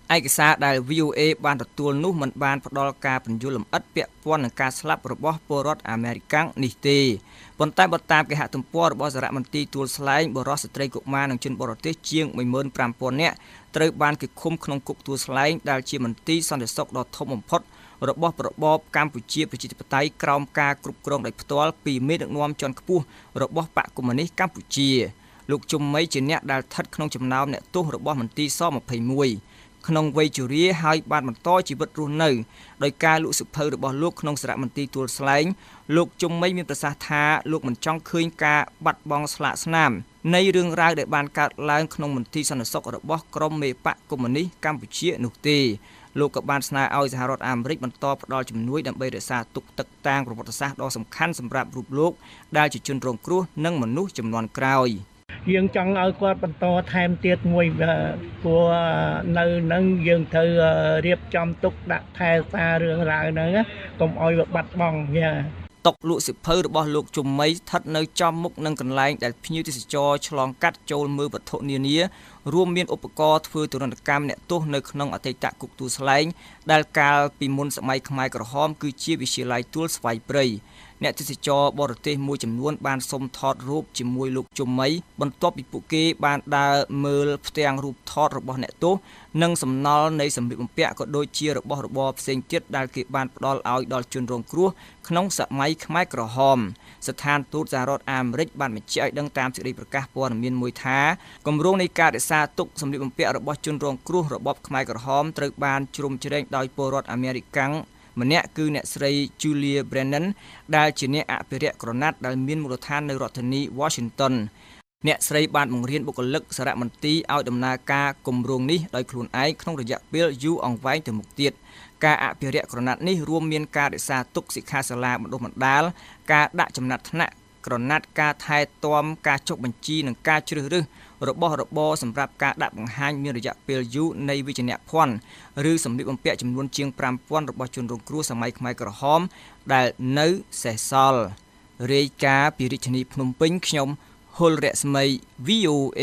ឯកសារដែល V O A បានទទួលនោះមិនបានផ្ដល់ការពន្យល់លម្អិតពាក់ព័ន្ធនឹងការស្លាប់របស់ពលរដ្ឋអាមេរិកនេះទេប៉ុន្តែបើតាមគេហទំព័ររបស់សារមន្ទីរទួលស្លែងបរិសុទ្ធស្ត្រីកុមារនិងជនបរទេសជាង មួយម៉ឺនប្រាំពាន់ នាក់ត្រូវបានគេឃុំក្នុងគុកទួលស្លែងដែលជាមន្ទីរសន្តិសុខដ៏ធំបំផុតរបស់របបកម្ពុជាប្រជាធិបតេយ្យក្រោមការគ្រប់គ្រងដោយផ្ទាល់ពីមេដឹកនាំជាន់ខ្ពស់របស់បកកុម្មុយនីសកម្ពុជាលោកជុំមីជាអ្នកដែលស្ថិតក្នុងចំណោមអ្នកទោសរបស់មន្ទីរស-ម្ភៃមួយក្នុងវ័យជរាហើយបានបន្តជីវិតរស់នៅដោយការលក់សិភៅរបស់លោកក្នុងសារមន្ទីរទួលស្លែងលោកជុំមីមានប្រសាសន៍ថាលោកមិនចង់ឃើញការបាត់បង់ស្លាកស្នាមនៃរឿងរ៉ាវដែលបានកើតឡើងក្នុងមន្ទីរសន្តិសុខរបស់ក្រុមមេបកកុម្មុយនីសកម្ពុជានោះទេលោកក៏បានស្នើឲ្យសហរដ្ឋអាមេរិកបន្តផ្ដល់ជំនួយដើម្បីរក្សាទុកទឹកតាងប្រវត្តិសាស្ត្រដ៏សំខាន់សម្រាប់រូបលោកដែលជាជនរងគ្រោះនិងមនុស្សជំនាន់ក្រោយយើងចង់ឲ្យគាត់បន្តថែមទៀតមួយព្រោះនៅនឹងយើងត្រូវរៀបចំទុកដាក់ថែសាររឿងរ៉ាវហ្នឹងកុំឲ្យវាបាត់បង់យ៉ាតុកលក់សិភៅរបស់លោកជុំមីស្ថិតនៅចំមុខនឹងកន្លែងដែលភ្ញៀវទេសចរឆ្លងកាត់ចូលមើលវត្ថុនានារួមមានឧបករណ៍ធ្វើទរណកម្មអ្នកទោសនៅក្នុងអតីតគុកទួលស្លែងដែលកាលពីមុនសម័យខ្មែរក្រហមគឺជាវិទ្យាល័យទួលស្វាយព្រៃអ្នកទេសចរបរទេសមួយចំនួនបានសុំថតរូបជាមួយលោកជុំមីបន្ទាប់ពីពួកគេបានដើរមើលផ្ទាំងរូបថតរបស់អ្នកទោសនិងសំណល់នៃសម្លៀកបំពាក់ក៏ដូចជារបស់របរផ្សេងទៀតដែលគេបានផ្ដល់ឲ្យដល់ជនរងគ្រោះក្នុងសម័យខ្មែរក្រហមស្ថានទូតសហរដ្ឋអាមេរិកបានបញ្ជាក់ឲ្យដឹងតាមសេចក្តីប្រកាសព័ត៌មានមួយថាគម្រោងនៃការរក្សាទុកសម្លៀកបំពាក់របស់ជនរងគ្រោះរបបខ្មែរក្រហមត្រូវបានជ្រុំជ្រែងដោយពលរដ្ឋអាមេរិកម្នាក់គឺអ្នកស្រី Julia Brennan ដែលជាអ្នកអភិរក្សក្រណាត់ដែលមានមូលដ្ឋាននៅរដ្ឋធានី Washington អ្នកស្រីបានបង្រៀនបុគ្គលិកសារមន្ទីរឲ្យដំណើរការគម្រោងនេះដោយខ្លួនឯងក្នុងរយៈពេលយូរអង្វែងទៅមុខទៀតការអភិរក្សក្រណាត់នេះរួមមានការរក្សាទុកសិក្ខាសាលាបណ្ដុះបណ្ដាលការដាក់ចំណាត់ថ្នាក់ក្រណាត់ការថែទាំការចុះបញ្ជីនិងការជ្រើសរើសរបស់របរសម្រាប់ការដាក់បង្ហាញមានរយៈពេលយូរនៃវិជ្ជាភ័ណ្ឌឬសម្លៀកបំពាក់ចំនួនជាង ប្រាំពាន់របស់ជនរងគ្រោះសម័យខ្មែរក្រហមដែលនៅសេសសល់រាយការណ៍ពីរាជធានីភ្នំពេញខ្ញុំហុលរស្មី V O A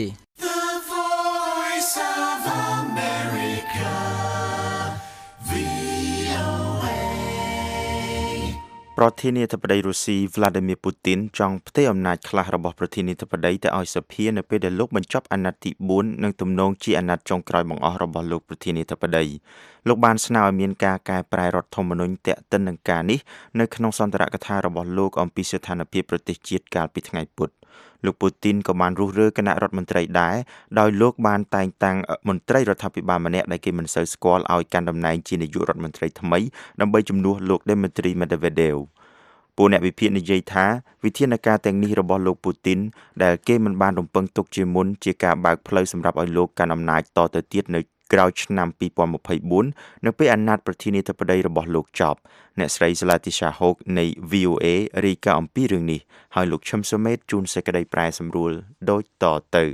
ប្រធានាធិបតីរុស្ស៊ី Vladimir Putin ចង់ផ្ទេរអំណាចខ្លះរបស់ប្រធានាធិបតីទៅឲ្យសភានៅពេលដែលលោកបញ្ចប់អាណត្តិទីបួននិងទំនងជាអាណត្តិចុងក្រោយបង្អស់របស់លោកប្រធានាធិបតីលោកបានស្នើឲ្យមានការកែប្រែរដ្ឋធម្មនុញ្ញទាក់ទិននឹងការនេះនៅក្នុងសន្ទរកថារបស់លោកអំពីស្ថានភាពប្រទេសជាតិកាលពីថ្ងៃពុធលោកពូទីនក៏បានរុះរើគណៈរដ្ឋមន្ត្រីដែរដោយលោកបានតែងតាំងមន្ត្រីរដ្ឋាភិបាលម្នាក់ដែលគេមិនសូវស្គាល់ឲ្យកាន់តំណែងជានាយករដ្ឋមន្ត្រីថ្មីដើម្បីជំនួសលោក Dmitry Medvedev ពួកអ្នកវិភាគនិយាយថាវិធានការទាំងនេះរបស់លោកពូទីនដែលគេមិនបានរំពឹងទុកជាមុនជាការបើកផ្លូវសម្រាប់ឲ្យលោកកាន់អំណាចតទៅទៀតនៅក្រោយឆ្នាំពីរពាន់ម្ភៃបួននៅពេលអាណត្តិប្រធានាធិបតីរបស់លោកចប់អ្នកស្រី Zlatisha Hoke នៃ V O A រាយការណ៍អំពីរឿងនេះហើយលោកឈឹមសុមេតជូនសេចក្តីប្រែសម្រួលដូចតទៅ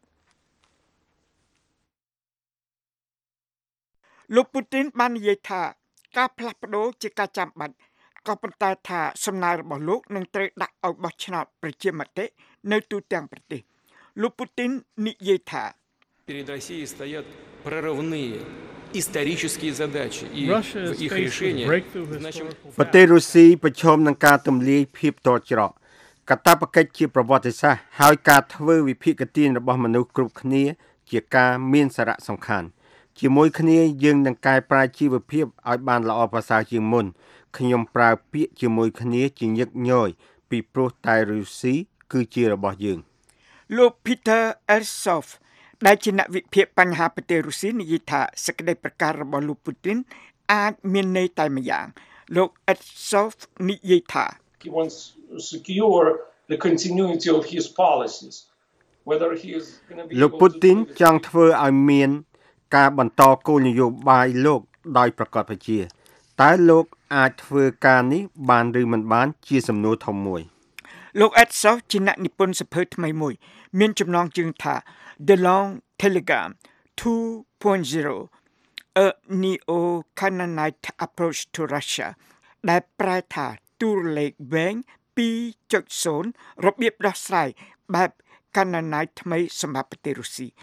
លោកពូទីនបាននិយាយថាការផ្លាស់ប្ដូរជាការចាំបាច់ក៏ប៉ុន្តែថាសំណើរបស់លោកនឹងត្រូវដាក់ឲ្យបោះឆ្នោតប្រជាមតិនៅទូទាំងប្រទេសលោកពូទីននិយាយថា Перед Россией стоят прорывные исторические задачи и в их решениях ប្រទេសរុស្ស៊ីប្រឈមនឹងការទម្លាយភាពតច្រកកាតព្វកិច្ចជាប្រវត្តិសាស្ត្រហើយការធ្វើវិភាគទានរបស់មនុស្សគ្រប់គ្នាជាការមានសារៈសំខាន់ជាមួយគ្នាយើងនឹងកែប្រែជីវភាពឲ្យបានល្អប្រសើរជាងមុនខ្ញុំប្រើពាក្យជាមួយគ្នាជាញឹកញយពីព្រោះតែរុស្ស៊ីគឺជារបស់យើងលោក Peter Ersoff ដែលជាអ្នកវិភាគបញ្ហាប្រទេសរុស្ស៊ីនិយាយថាសេចក្តីប្រកាសរបស់លោកពូទីនអាចមានន័យតែម្យ៉ាងលោក Ersoff និយាយថា He wants to secure the continuity of his policies whether he is going to be លោកពូទីនចង់ធ្វើឲ្យមានការបន្តគោលនយោបាយលោកដោយប្រកបប្រជាតើលោកអាចធ្វើការនេះបានឬមិនបានជាសំណួរធំមួយលោក Ersoff ជាអ្នកនិពន្ធសៀវភៅថ្មីមួយមានចំណងជើងថា The Long Telegram two point oh A Neo-Canaanite Approach to Russia ដែលប្រែថាទូរលេខវែង two point oh របៀបដោះស្រាយបែប Canaanite ថ្មីសម្រាប់ប្រទេសរុស្ស៊ី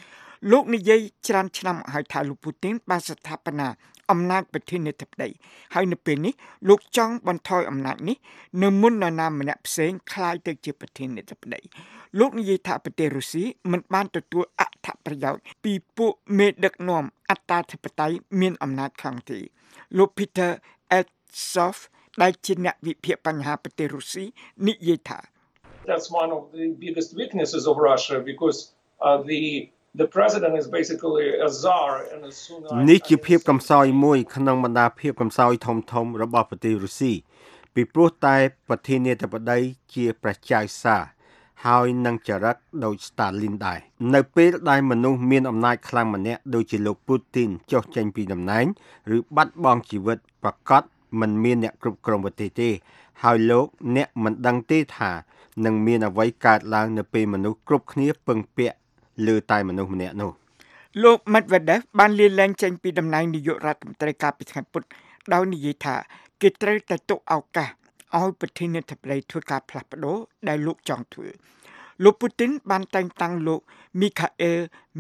លោកនិយាយច្រើនឆ្នាំហើយថាលោកពូទីនបានស្ថាបនាអំណាចប្រធានាធិបតីហើយនៅពេលនេះលោកចង់បន្ថយអំណាចនេះនៅមុននរណាម្នាក់ផ្សេងក្លាយទៅជាប្រធានាធិបតីលោកនិយាយថាប្រទេសរុស្ស៊ីមិនបានទទួលអត្ថប្រយោជន៍ពីពួកមេដឹកនាំអត្តាធិបតេយ្យមានអំណាចខ្លាំងទេលោក Peter Edsoff ដែលជាអ្នកវិភាគបញ្ហាប្រទេសរុស្ស៊ីនិយាយថា That's one of the biggest weaknesses of Russia because uh, the the president is basically a czar and as soon as នេះជាភាពកំសោយមួយក្នុងបណ្ដាភាពកំសោយធំធំរបស់ប្រទេសរុស្ស៊ីពីព្រោះតែប្រធានាធិបតីជាព្រះចៅសារហើយនឹងចរិតដោយស្តាលីនដែរនៅពេលដែលមនុស្សមានអំណាចខ្លាំងម្នាក់ដូចជាលោកពូទីនចុះចេញពីតំណែងឬបាត់បង់ជីវិតប្រកាសមិនមានអ្នកគ្រប់គ្រងប្រទេសទេហើយលោកអ្នកមិនដឹងទេថានឹងមានអ្វីកើតឡើងនៅពេលមនុស្សគ្រប់គ្នាពឹងពាក់លើតែមនុស្សម្នាក់នោះលោក Medvedev បានលាលែងចេញពីតំណែងនាយករដ្ឋមន្ត្រីកាលពីថ្ងៃពុធដោយនិយាយថាគេត្រូវតែទុកឱកាសឲ្យប្រធានាធិបតីធ្វើការផ្លាស់ប្ដូរដែលលោកចង់ធ្វើលោកពូទីនបានតែងតាំងលោក Mikhail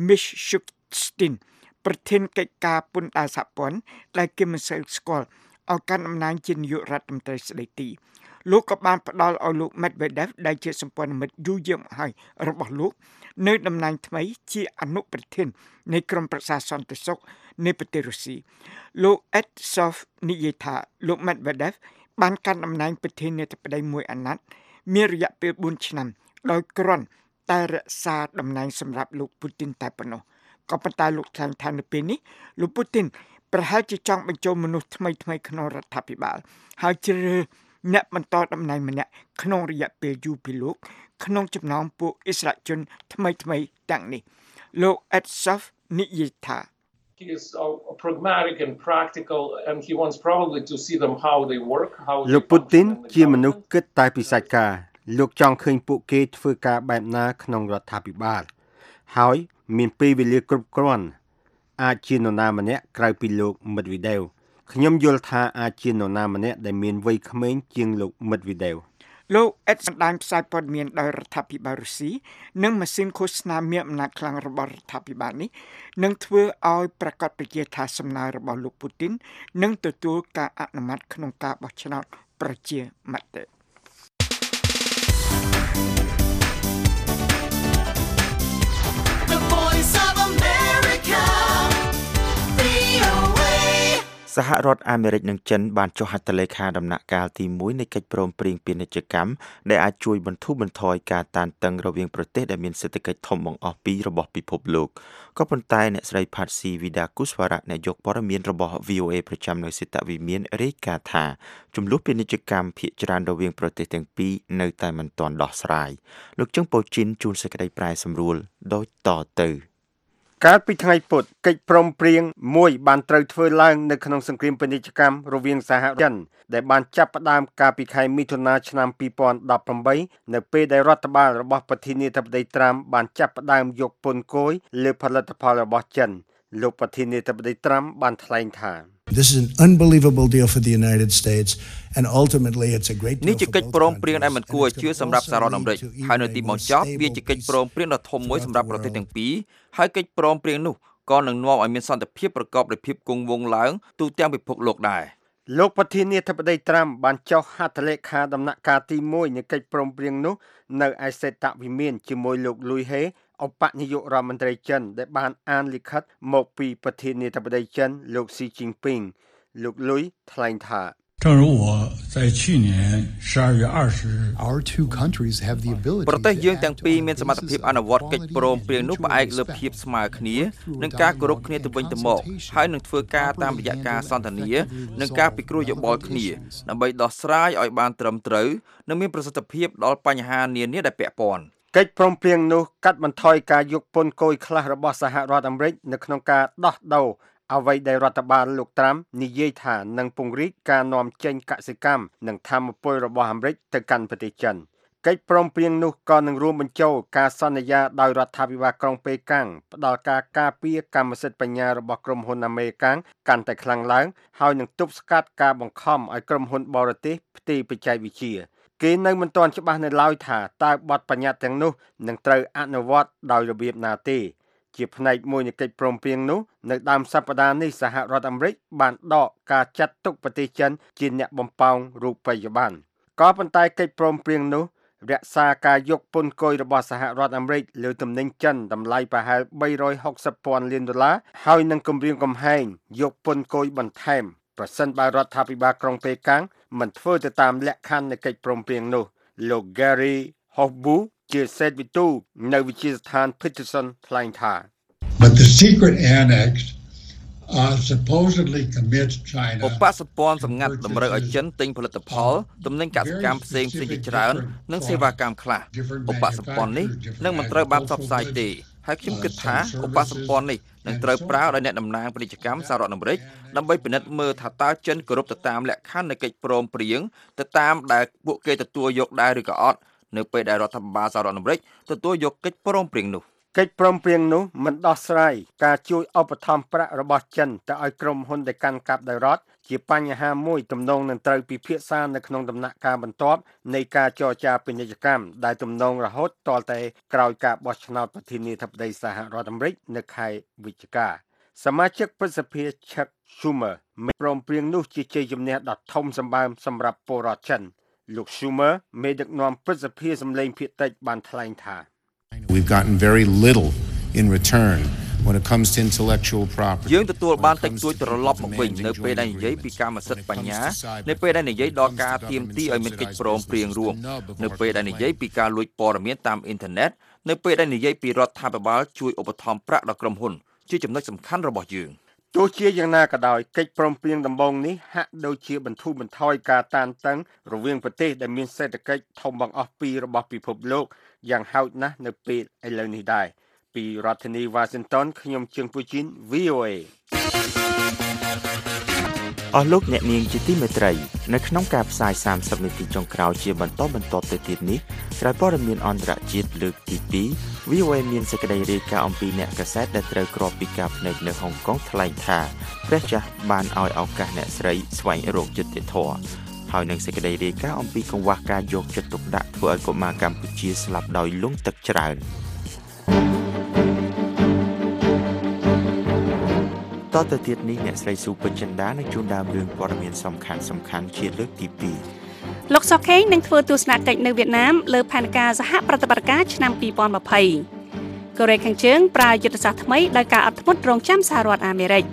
Mishustin ប្រធានកិច្ចការពន្ធដារសហព័ន្ធដែលគេមិនសូវស្គាល់ឲ្យកាន់តំណែងជានាយករដ្ឋមន្ត្រីស្ដីទីលោកក៏បានផ្ដល់ឲ្យលោក Medvedev ដែលជាសម្ព័ន្ធមិត្តយូរយារមកហើយរបស់លោកនៅតំណែងថ្មីជាអនុប្រធាននៃក្រុមប្រឹក្សាសន្តិសុខនៃប្រទេសរុស្ស៊ីលោក Edsoff និយាយថាលោក Medvedev បានកាន់តំណែងប្រធានាធិបតីមួយអាណត្តិមានរយៈពេលបួនឆ្នាំដោយគ្រាន់តែរក្សាតំណែងសម្រាប់លោកពូទីនតែប៉ុណ្ណោះក៏ប៉ុន្តែលោកថ្លែងថានៅពេលនេះលោកពូទីនប្រហែលជាចង់បញ្ចូលមនុស្សថ្មីៗក្នុងរដ្ឋាភិបាលហើយជ្រើសរើសអ្នកបន្តតំណែងម្នាក់ក្នុងរយៈពេលយូរពីលោកក្នុងចំណោមពួកអិសរាជជនថ្មីៗទាំងនេះលោក Edsoff និយាយថា He is uh, pragmatic and practical and he wants probably to see them how they work how លោកពូទីនជាមនុស្សគិតតែពីសាច់ការលោកចង់ឃើញពួកគេធ្វើការបែបណាក្នុងរដ្ឋាភិបាលហើយមានពេលវេលាគ្រប់គ្រាន់អាចជានរណាម្នាក់ក្រៅពីលោក Medvedev ខ្ញុំយល់ថាអាចជានរណាម្នាក់ដែលមានវ័យក្មេងជាងលោក Medvedev លោក Ed បណ្ដាញផ្សាយព័ត៌មានដោយរដ្ឋាភិបាលរុស្ស៊ីនិងម៉ាស៊ីនឃោសនាមានអំណាចខ្លាំងរបស់រដ្ឋាភិបាលនេះនឹងធ្វើឲ្យប្រកាសប្រជាថាសំណើរបស់លោកពូទីននឹងទទួលការអនុម័តក្នុងការបោះឆ្នោតប្រជាមតិ The Voice of America សហរដ្ឋអាមេរិកនិងចិនបានចុះហត្ថលេខាដំណាក់កាលទីមួយនៃកិច្ចព្រមព្រៀងពាណិជ្ជកម្មដែលអាចជួយបន្ធូរបន្ថយការតានតឹងរវាងប្រទេសដែលមានសេដ្ឋកិច្ចធំបង្អស់ពីររបស់ពិភពលោកក៏ប៉ុន្តែអ្នកស្រី Patsy Widakuswara អ្នកយកព័ត៌មានរបស់ V O A ប្រចាំនៅសេតវិមានរាយការណ៍ថាចំនួនពាណិជ្ជកម្មភាគច្រើនរវាងប្រទេសទាំងពីរនៅតែមិនទាន់ដោះស្រាយលោកជឹងប៉ូជីនជួនសេចក្តីប្រែសម្រួលដោយតទៅកាលពីថ្ងៃពុធកិច្ចព្រមព្រៀងមួយបានត្រូវធ្វើឡើងនៅក្នុងសង្គ្រាមពាណិជ្ជកម្មរវាងសហរដ្ឋចិនដែលបានចាប់ផ្ដើមកាលពីខែមិថុនាឆ្នាំពីរពាន់ដប់ប្រាំបីនៅពេលដែលរដ្ឋបាលរបស់ប្រធានាធិបតីត្រាំបានចាប់ផ្ដើមយកពន្ធគយលើផលិតផលរបស់ចិនលោកប្រធានាធិបតីត្រាំបានថ្លែងថា This is an unbelievable deal for the United States and ultimately it's a great deal នេះជាកិច្ចព្រមព្រៀងដែលមិនគួរឲ្យជឿសម្រាប់សហរដ្ឋអាមេរិកហើយនៅទីបញ្ចប់វាជាកិច្ចព្រមព្រៀងដ៏ធំមួយសម្រាប់ប្រទេសទាំងពីរហើយកិច្ចព្រមព្រៀងនោះក៏នឹងនាំឲ្យមានសន្តិភាពប្រកបដោយភាពគង់វង្សឡើងទូទាំងពិភពលោកដែរលោកប្រធានាធិបតីត្រាំបានចុះហត្ថលេខាដំណាក់កាលទីមួយនៃកិច្ចព្រមព្រៀងនោះនៅឯសេតវិមានជាមួយលោកលុយហេឧបនាយករដ្ឋមន្ត្រីចិនដែលបានអានលិខិតមកពីប្រធានាធិបតីចិនលោកស៊ីជីនពីងលោកលុយថ្លែងថា正如我在去年十二月二十日 Our two countries have the ability ប្រទេសយើងទាំងពីរមានសមត្ថភាពអនុវត្តកិច្ចព្រមព្រៀងនោះផ្អែកលើភាពស្មើគ្នានិងការគោរពគ្នាទៅវិញទៅមកហើយនឹងធ្វើការតាមរយៈការសន្ទនានិងការពិគ្រោះយោបល់គ្នាដើម្បីដោះស្រាយឲ្យបានត្រឹមត្រូវនិងមានប្រសិទ្ធភាពដល់បញ្ហានានាដែលពាក់ព័ន្ធកិច្ចព្រមព្រៀងនោះកាត់បន្ថយការយកពន្ធគយខ្លះរបស់សហរដ្ឋអាមេរិកនៅក្នុងការដោះដូរអ្វីដែលរដ្ឋបាលលោកត្រាំនិយាយថានឹងពង្រីកការនាំចេញកសិកម្មនិងធម្មពលរបស់អាមេរិកទៅកាន់ប្រទេសចិនកិច្ចព្រមព្រៀងនោះក៏នឹងរួមបញ្ចូលការសន្យាដោយរដ្ឋាភិបាលក្រុងប៉េកាំងផ្ដល់ការការពារកម្មសិទ្ធិបញ្ញារបស់ក្រុមហ៊ុនអាមេរិកកាន់តែខ្លាំងឡើងហើយនឹងទប់ស្កាត់ការបង្ខំឲ្យក្រុមហ៊ុនបរទេសផ្ទេរបច្ចេកវិទ្យាគេនៅមិនទាន់ច្បាស់នៅឡើយថាតើបទបញ្ញត្តិទាំងនោះនឹងត្រូវអនុវត្តដោយរបៀបណាទេជាផ្នែកមួយនៃកិច្ចព្រមព្រៀងនោះនៅដើមសប្តាហ៍នេះសហរដ្ឋអាមេរិកបានដកការចាត់ទុកប្រទេសចិនជាអ្នកបំផោងរូបិយប័ណ្ណក៏ប៉ុន្តែកិច្ចព្រមព្រៀងនោះរក្សាការយកពន្ធគយរបស់សហរដ្ឋអាមេរិកលើទំនិញចិនតម្លៃប្រហែលបីរយហុកសិបពាន់លានដុល្លារហើយនឹងគម្រាមកំហែងយកពន្ធគយបន្ថែមប្រសិនបើរដ្ឋាភិបាលក្រុងប៉េកាំងមិនធ្វើទៅតាមលក្ខខណ្ឌនៃកិច្ចព្រមព្រៀងនោះលោក Gary Hofbu ជាសេដ្ឋវិទូនៅវិទ្យាស្ថាន Peterson ថ្លែងថា But the secret annex uh, supposedly commits China ឧបសម្ព័ន្ធសម្ងាត់តម្រូវឲ្យចិនទិញផលិតផលទំនិញកសិកម្មផ្សេងផ្សេងជាច្រើននិងសេវាកម្មខ្លះឧបសម្ព័ន្ធនេះនឹងមិនត្រូវបានផ្សព្វផ្សាយទេហើយខ្ញុំគិតថាឧបសម្ព័ន្ធនេះនឹងត្រូវប្រើដោយអ្នកតំណាងពាណិជ្ជកម្មសហរដ្ឋអាមេរិកដើម្បីពិនិត្យមើលថាតើចិនគោរពទៅតាមលក្ខខណ្ឌនៃកិច្ចព្រមព្រៀងទៅតាមដែលពួកគេទទួលយកដែរឬក៏អត់នៅពេលដែលរដ្ឋាភិបាលសហរដ្ឋអាមេរិកទទួលយកកិច្ចព្រមព្រៀងនោះកិច្ចព្រមព្រៀងនោះមិនដោះស្រាយការជួយឧបត្ថម្ភប្រាក់របស់ចិនទៅឲ្យក្រុមហ៊ុនដែលកាន់កាប់ដោយរដ្ឋជាបញ្ហាមួយទំនងនឹងត្រូវពិភាក្សានៅក្នុងដំណាក់កាលបន្ទាប់នៃការចរចាពាណិជ្ជកម្មដែលទំនងរហូតទាល់តែក្រោយការបោះឆ្នោតប្រធានាធិបតីសហរដ្ឋអាមេរិកនៅខែវិច្ឆិកាសមាជិកព្រឹទ្ធសភា Chuck Schumer មានព្រមព្រៀងនោះជាជ័យជំនះដ៏ធំសម្បើមសម្រាប់ពលរដ្ឋចិនលោក Schumer មេដឹកនាំព្រឹទ្ធសភាសម្លេងភាគតិចបានថ្លែងថា We've gotten very little in return when it comes to intellectual property យើងទទួលបានតិចតួចត្រឡប់មកវិញនៅពេលដែលនិយាយពីកម្មសិទ្ធិបញ្ញានៅពេលដែលនិយាយដល់ការទាមទារឲ្យមានកិច្ចព្រមព្រៀងរួមនៅពេលដែលនិយាយពីការលួចព័ត៌មានតាមអ៊ីនធឺណិតនៅពេលដែលនិយាយពីរដ្ឋាភិបាលជួយឧបត្ថម្ភប្រាក់ដល់ក្រុមហ៊ុនជាចំណុចសំខាន់របស់យើងទោះជាយ៉ាងណាក៏ដោយកិច្ចព្រមព្រៀងដំបូងនេះហាក់ដូចជាបន្ធូរបន្ថយការតានតឹងរវាងប្រទេសដែលមានសេដ្ឋកិច្ចធំបង្អស់ពីររបស់ពិភពលោកយ៉ាងហោចណាស់នៅពេលឥឡូវនេះដែរពីរដ្ឋធានី Washington ខ្ញុំជើងពូជីន V O A អស់លោកអ្នកនាងជាទីមេត្រីនៅក្នុងការផ្សាយសាមសិបនាទីចុងក្រោយជាបន្តបន្ទាប់ទៅទៀតនេះក្រោយព័ត៌មានអន្តរជាតិលើកទីពីរ V O A មានសេចក្តីរាយការណ៍អំពីអ្នកកាសែតដែលត្រូវគ្រាប់ពីការភ្នែកនៅហុងកុងថ្លែងថាព្រះចាស់បានឲ្យឱកាសអ្នកស្រីស្វែងរកយុត្តិធម៌ហើយនឹងសេចក្តីរាយការណ៍អំពីកង្វះការយកចិត្តទុកដាក់ធ្វើឲ្យកុមារកម្ពុជាស្លាប់ដោយលង់ទឹកច្រើនតទៅទៀតនេះអ្នកស្រីស៊ូពេជ្រចិន្តានឹងជួនដើមរឿងព័ត៌មានសំខាន់សំខាន់ជាលើកទីពីរលោកសុកខេងនឹងធ្វើទស្សនកិច្ចនៅវៀតណាមលើផែនការសហប្រតិបត្តិការឆ្នាំពីរពាន់ยี่สิบកូរ៉េខាងជើងប្រើយុទ្ធសាស្ត្រថ្មីដោយការអត់ធ្មត់រងចាំសហរដ្ឋអាមេរិក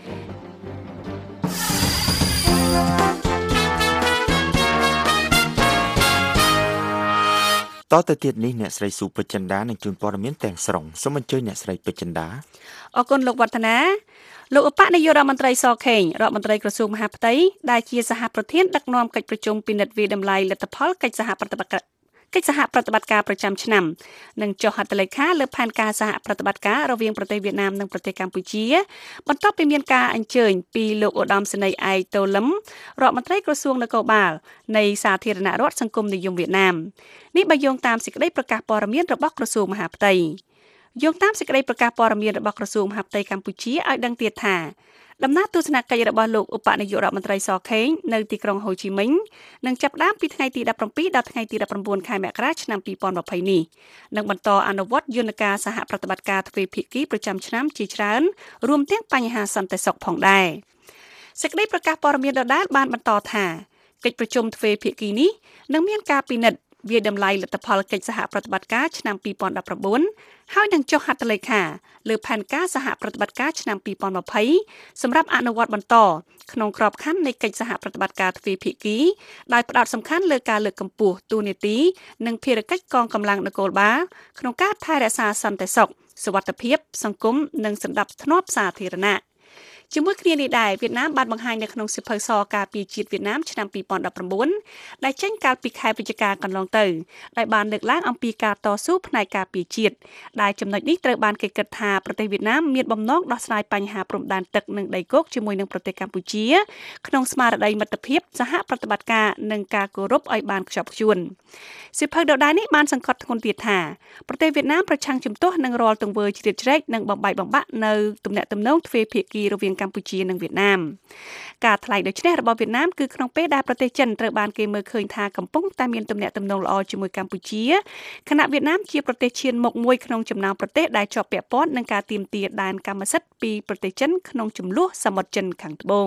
តទៅទៀតនេះអ្នកស្រីស៊ូពេជ្រចិន្តានឹងជួនព័ត៌មានទាំងស្រុងសូមអញ្ជើញអ្នកស្រីពេជ្រចិន្តាអរគុណលោកវឌ្ឍនាលោកឧបនាយករដ្ឋមន្ត្រីសខេងរដ្ឋមន្ត្រីក្រសួងមហាផ្ទៃដែលជាសហប្រធានដឹកនាំកិច្ចប្រជុំពិនិត្យវិតម្លៃលទ្ធផលកិច្ចសហប្រតិបត្តិកិច្ចសហប្រតិបត្តិការប្រចាំឆ្នាំនិងចុះហត្ថលេខាលើផែនការសហប្រតិបត្តិការរវាងប្រទេសវៀតណាមនិងប្រទេសកម្ពុជាបន្ទាប់ពីមានការអញ្ជើញពីលោកឧត្តមសេនីយ៍អែកតូលឹមរដ្ឋមន្ត្រីក្រសួងនគរបាលនៃសាធារណរដ្ឋសង្គមនិយមវៀតណាមនេះបើយោងតាមសេចក្តីប្រកាសព័ត៌មានរបស់ក្រសួងមហាផ្ទៃយោងតាមសេចក្តីប្រកាសព័ត៌មានរបស់ក្រសួងមហាផ្ទៃកម្ពុជាឲ្យដឹងទៀតថាដំណើរទស្សនកិច្ចរបស់លោកឧបនាយករដ្ឋមន្ត្រីសខេងនៅទីក្រុងហូជីមិញនឹងចាប់ផ្ដើមពីថ្ងៃទីដប់ប្រាំពីរដល់ថ្ងៃទីដប់ប្រាំបួនខែមករាឆ្នាំពីរពាន់ยี่สิบនេះនិងបន្តអនុវត្តយន្តការសហប្រតិបត្តិការទ្វេភាគីប្រចាំឆ្នាំជាច្រើនរួមទាំងបញ្ហាសន្តិសុខផងដែរសេចក្តីប្រកាសព័ត៌មានដដែលបានបន្តថាកិច្ចប្រជុំទ្វេភាគីនេះនឹងមានការពិនិត្យវាតម្លៃលទ្ធផលកិច្ចសហប្រតិបត្តិការឆ្នាំពីរពាន់ដប់ប្រាំបួនហើយនឹងចុះហត្ថលេខាលើផែនការសហប្រតិបត្តិការឆ្នាំពីរពាន់ยี่สิบសម្រាប់អនុវត្តបន្តក្នុងក្របខ័ណ្ឌនៃកិច្ចសហប្រតិបត្តិការទ្វេភាគីដោយផ្ដោតសំខាន់លើការលើកកម្ពស់ទូនាទីនិងភារកិច្ចកងកម្លាំងនគរបាលក្នុងការថែរក្សាសន្តិសុខសុវត្ថិភាពសង្គមនិងសណ្ដាប់ធ្នាប់សាធារណៈជាមួយគ្នានេះដែរវៀតណាមបានបង្ហាញនៅក្នុងសិភៅសការពារជាតិវៀតណាមឆ្នាំពីរពាន់ដប់ប្រាំបួនដែលចេញកាលពីខែវិច្ឆិកាកន្លងទៅដែលបានលើកឡើងអំពីការតស៊ូផ្នែកការពារជាតិដែលចំណុចនេះត្រូវបានគេគិតថាប្រទេសវៀតណាមមានបំណងដោះស្រាយបញ្ហាព្រំដែនទឹកនិងដីគោកជាមួយនឹងប្រទេសកម្ពុជាក្នុងស្មារតីមិត្តភាពសហប្រតិបត្តិការនិងការគោរពឲ្យបានខ្ជាប់ខ្ជួនសិភៅដដែលនេះបានសង្កត់ធ្ងន់ទៀតថាប្រទេសវៀតណាមប្រឆាំងជំទាស់នឹងរាល់ទង្វើជ្រៀតជ្រែកនិងបំបែកបំបាក់នៅទំនាក់ទំនងទ្វេភាគីរវាងកម្ពុជានិងវៀតណាមការថ្លែងដូចនេះរបស់វៀតណាមគឺក្នុងពេលដែលប្រទេសចិនត្រូវបានគេមើលឃើញថាកំពុងតែមានទំនាក់ទំនងល្អជាមួយកម្ពុជាខណៈវៀតណាមជាប្រទេសឈានមុខមួយក្នុងចំណោមប្រទេសដែលជាប់ពាក់ព័ន្ធនឹងការទាមទារដែនកម្មសិទ្ធិពីប្រទេសចិនក្នុងចំនួនសមុទ្រចិនខាងត្បូង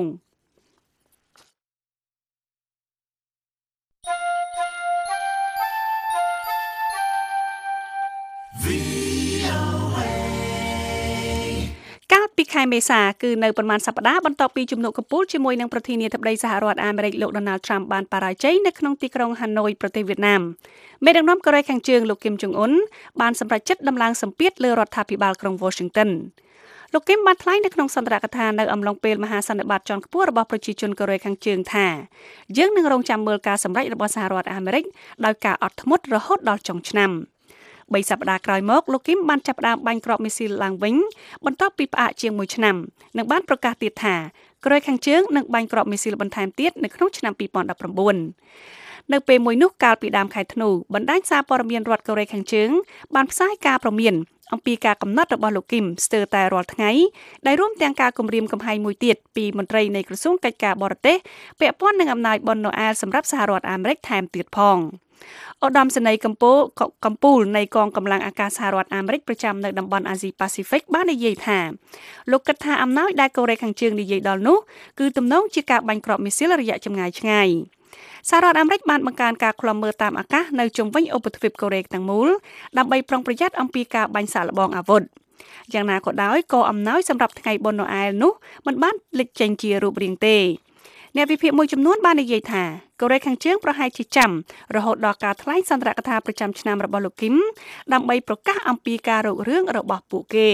កាលពីខែមេសាគឺនៅប្រមាណសប្តាហ៍បន្ទាប់ពីជំនួបកំពូលជាមួយនឹងប្រធានាធិបតីសហរដ្ឋអាមេរិកលោក Donald Trump បានបរាជ័យនៅក្នុងទីក្រុង Hanoi ប្រទេសវៀតណាមមេដឹកនាំកូរ៉េខាងជើងលោក Kim Jong Un បានសម្រេចចិត្តដំឡើងសម្ពាធលើរដ្ឋាភិបាលក្រុង Washington លោក Kim បានថ្លែងនៅក្នុងសន្ទរកថានៅអំឡុងពេលមហាសន្និបាតជាន់ខ្ពស់របស់ប្រជាជនកូរ៉េខាងជើងថាយើងនឹងរងចាំមើលការសម្រេចរបស់សហរដ្ឋអាមេរិកដោយការអត់ធ្មត់រហូតដល់ចុងឆ្នាំបីសប្តាហ៍ក្រោយមកលោក Kim បានចាប់ផ្ដើមបាញ់គ្រាប់មីស៊ីលឡើងវិញបន្ទាប់ពីផ្អាកជាងមួយឆ្នាំនិងបានប្រកាសទៀតថាកូរ៉េខាងជើងនឹងបាញ់គ្រាប់មីស៊ីលបន្ថែមទៀតនៅក្នុងឆ្នាំពីរពាន់ដប់ប្រាំបួននៅពេលមួយនោះកាលពីដើមខែធ្នូបណ្ដាញសារព័ត៌មានរដ្ឋកូរ៉េខាងជើងបានផ្សាយការព្រមានអំពីការកំណត់របស់លោក Kim ស្ទើរតែរាល់ថ្ងៃដែលរួមទាំងការគំរាមកំហែងមួយទៀតពីមន្ត្រីនៃក្រសួងកិច្ចការបរទេសពាក់ព័ន្ធនឹងអំណាចបុណ្យណូអែលសម្រាប់សហរដ្ឋអាមេរិកថែមទៀតផងឧត្តមសេនីយ៍កម្ពុជាកម្ពុជានៃកងកម្លាំងអាកាសសហរដ្ឋអាមេរិកប្រចាំនៅតំបន់អាស៊ីប៉ាស៊ីហ្វិកបាននិយាយថាលោកគិតថាអំណោយដែលកូរ៉េខាងជើងនិយាយដល់នោះគឺទំនងជាការបាញ់គ្រាប់មីស៊ីលរយៈចម្ងាយឆ្ងាយសហរដ្ឋអាមេរិកបានបង្កើនការឃ្លាំមើលតាមអាកាសនៅជុំវិញឧបទ្វីបកូរ៉េទាំងមូលដើម្បីប្រុងប្រយ័ត្នអំពីការបាញ់សាកល្បងអាវុធយ៉ាងណាក៏ដោយក៏អំណោយសម្រាប់ថ្ងៃបុណ្យណូអែលនោះមិនបានលេចចេញជារូបរាងទេអ្នកវិភាគមួយចំនួនបាននិយាយថាកូរ៉េខាងជើងប្រហែលជាចាំរហូតដល់ការថ្លែងសន្ទរកថាប្រចាំឆ្នាំរបស់លោក Kim ដើម្បីប្រកាសអំពីការរករឿងរបស់ពួកគេ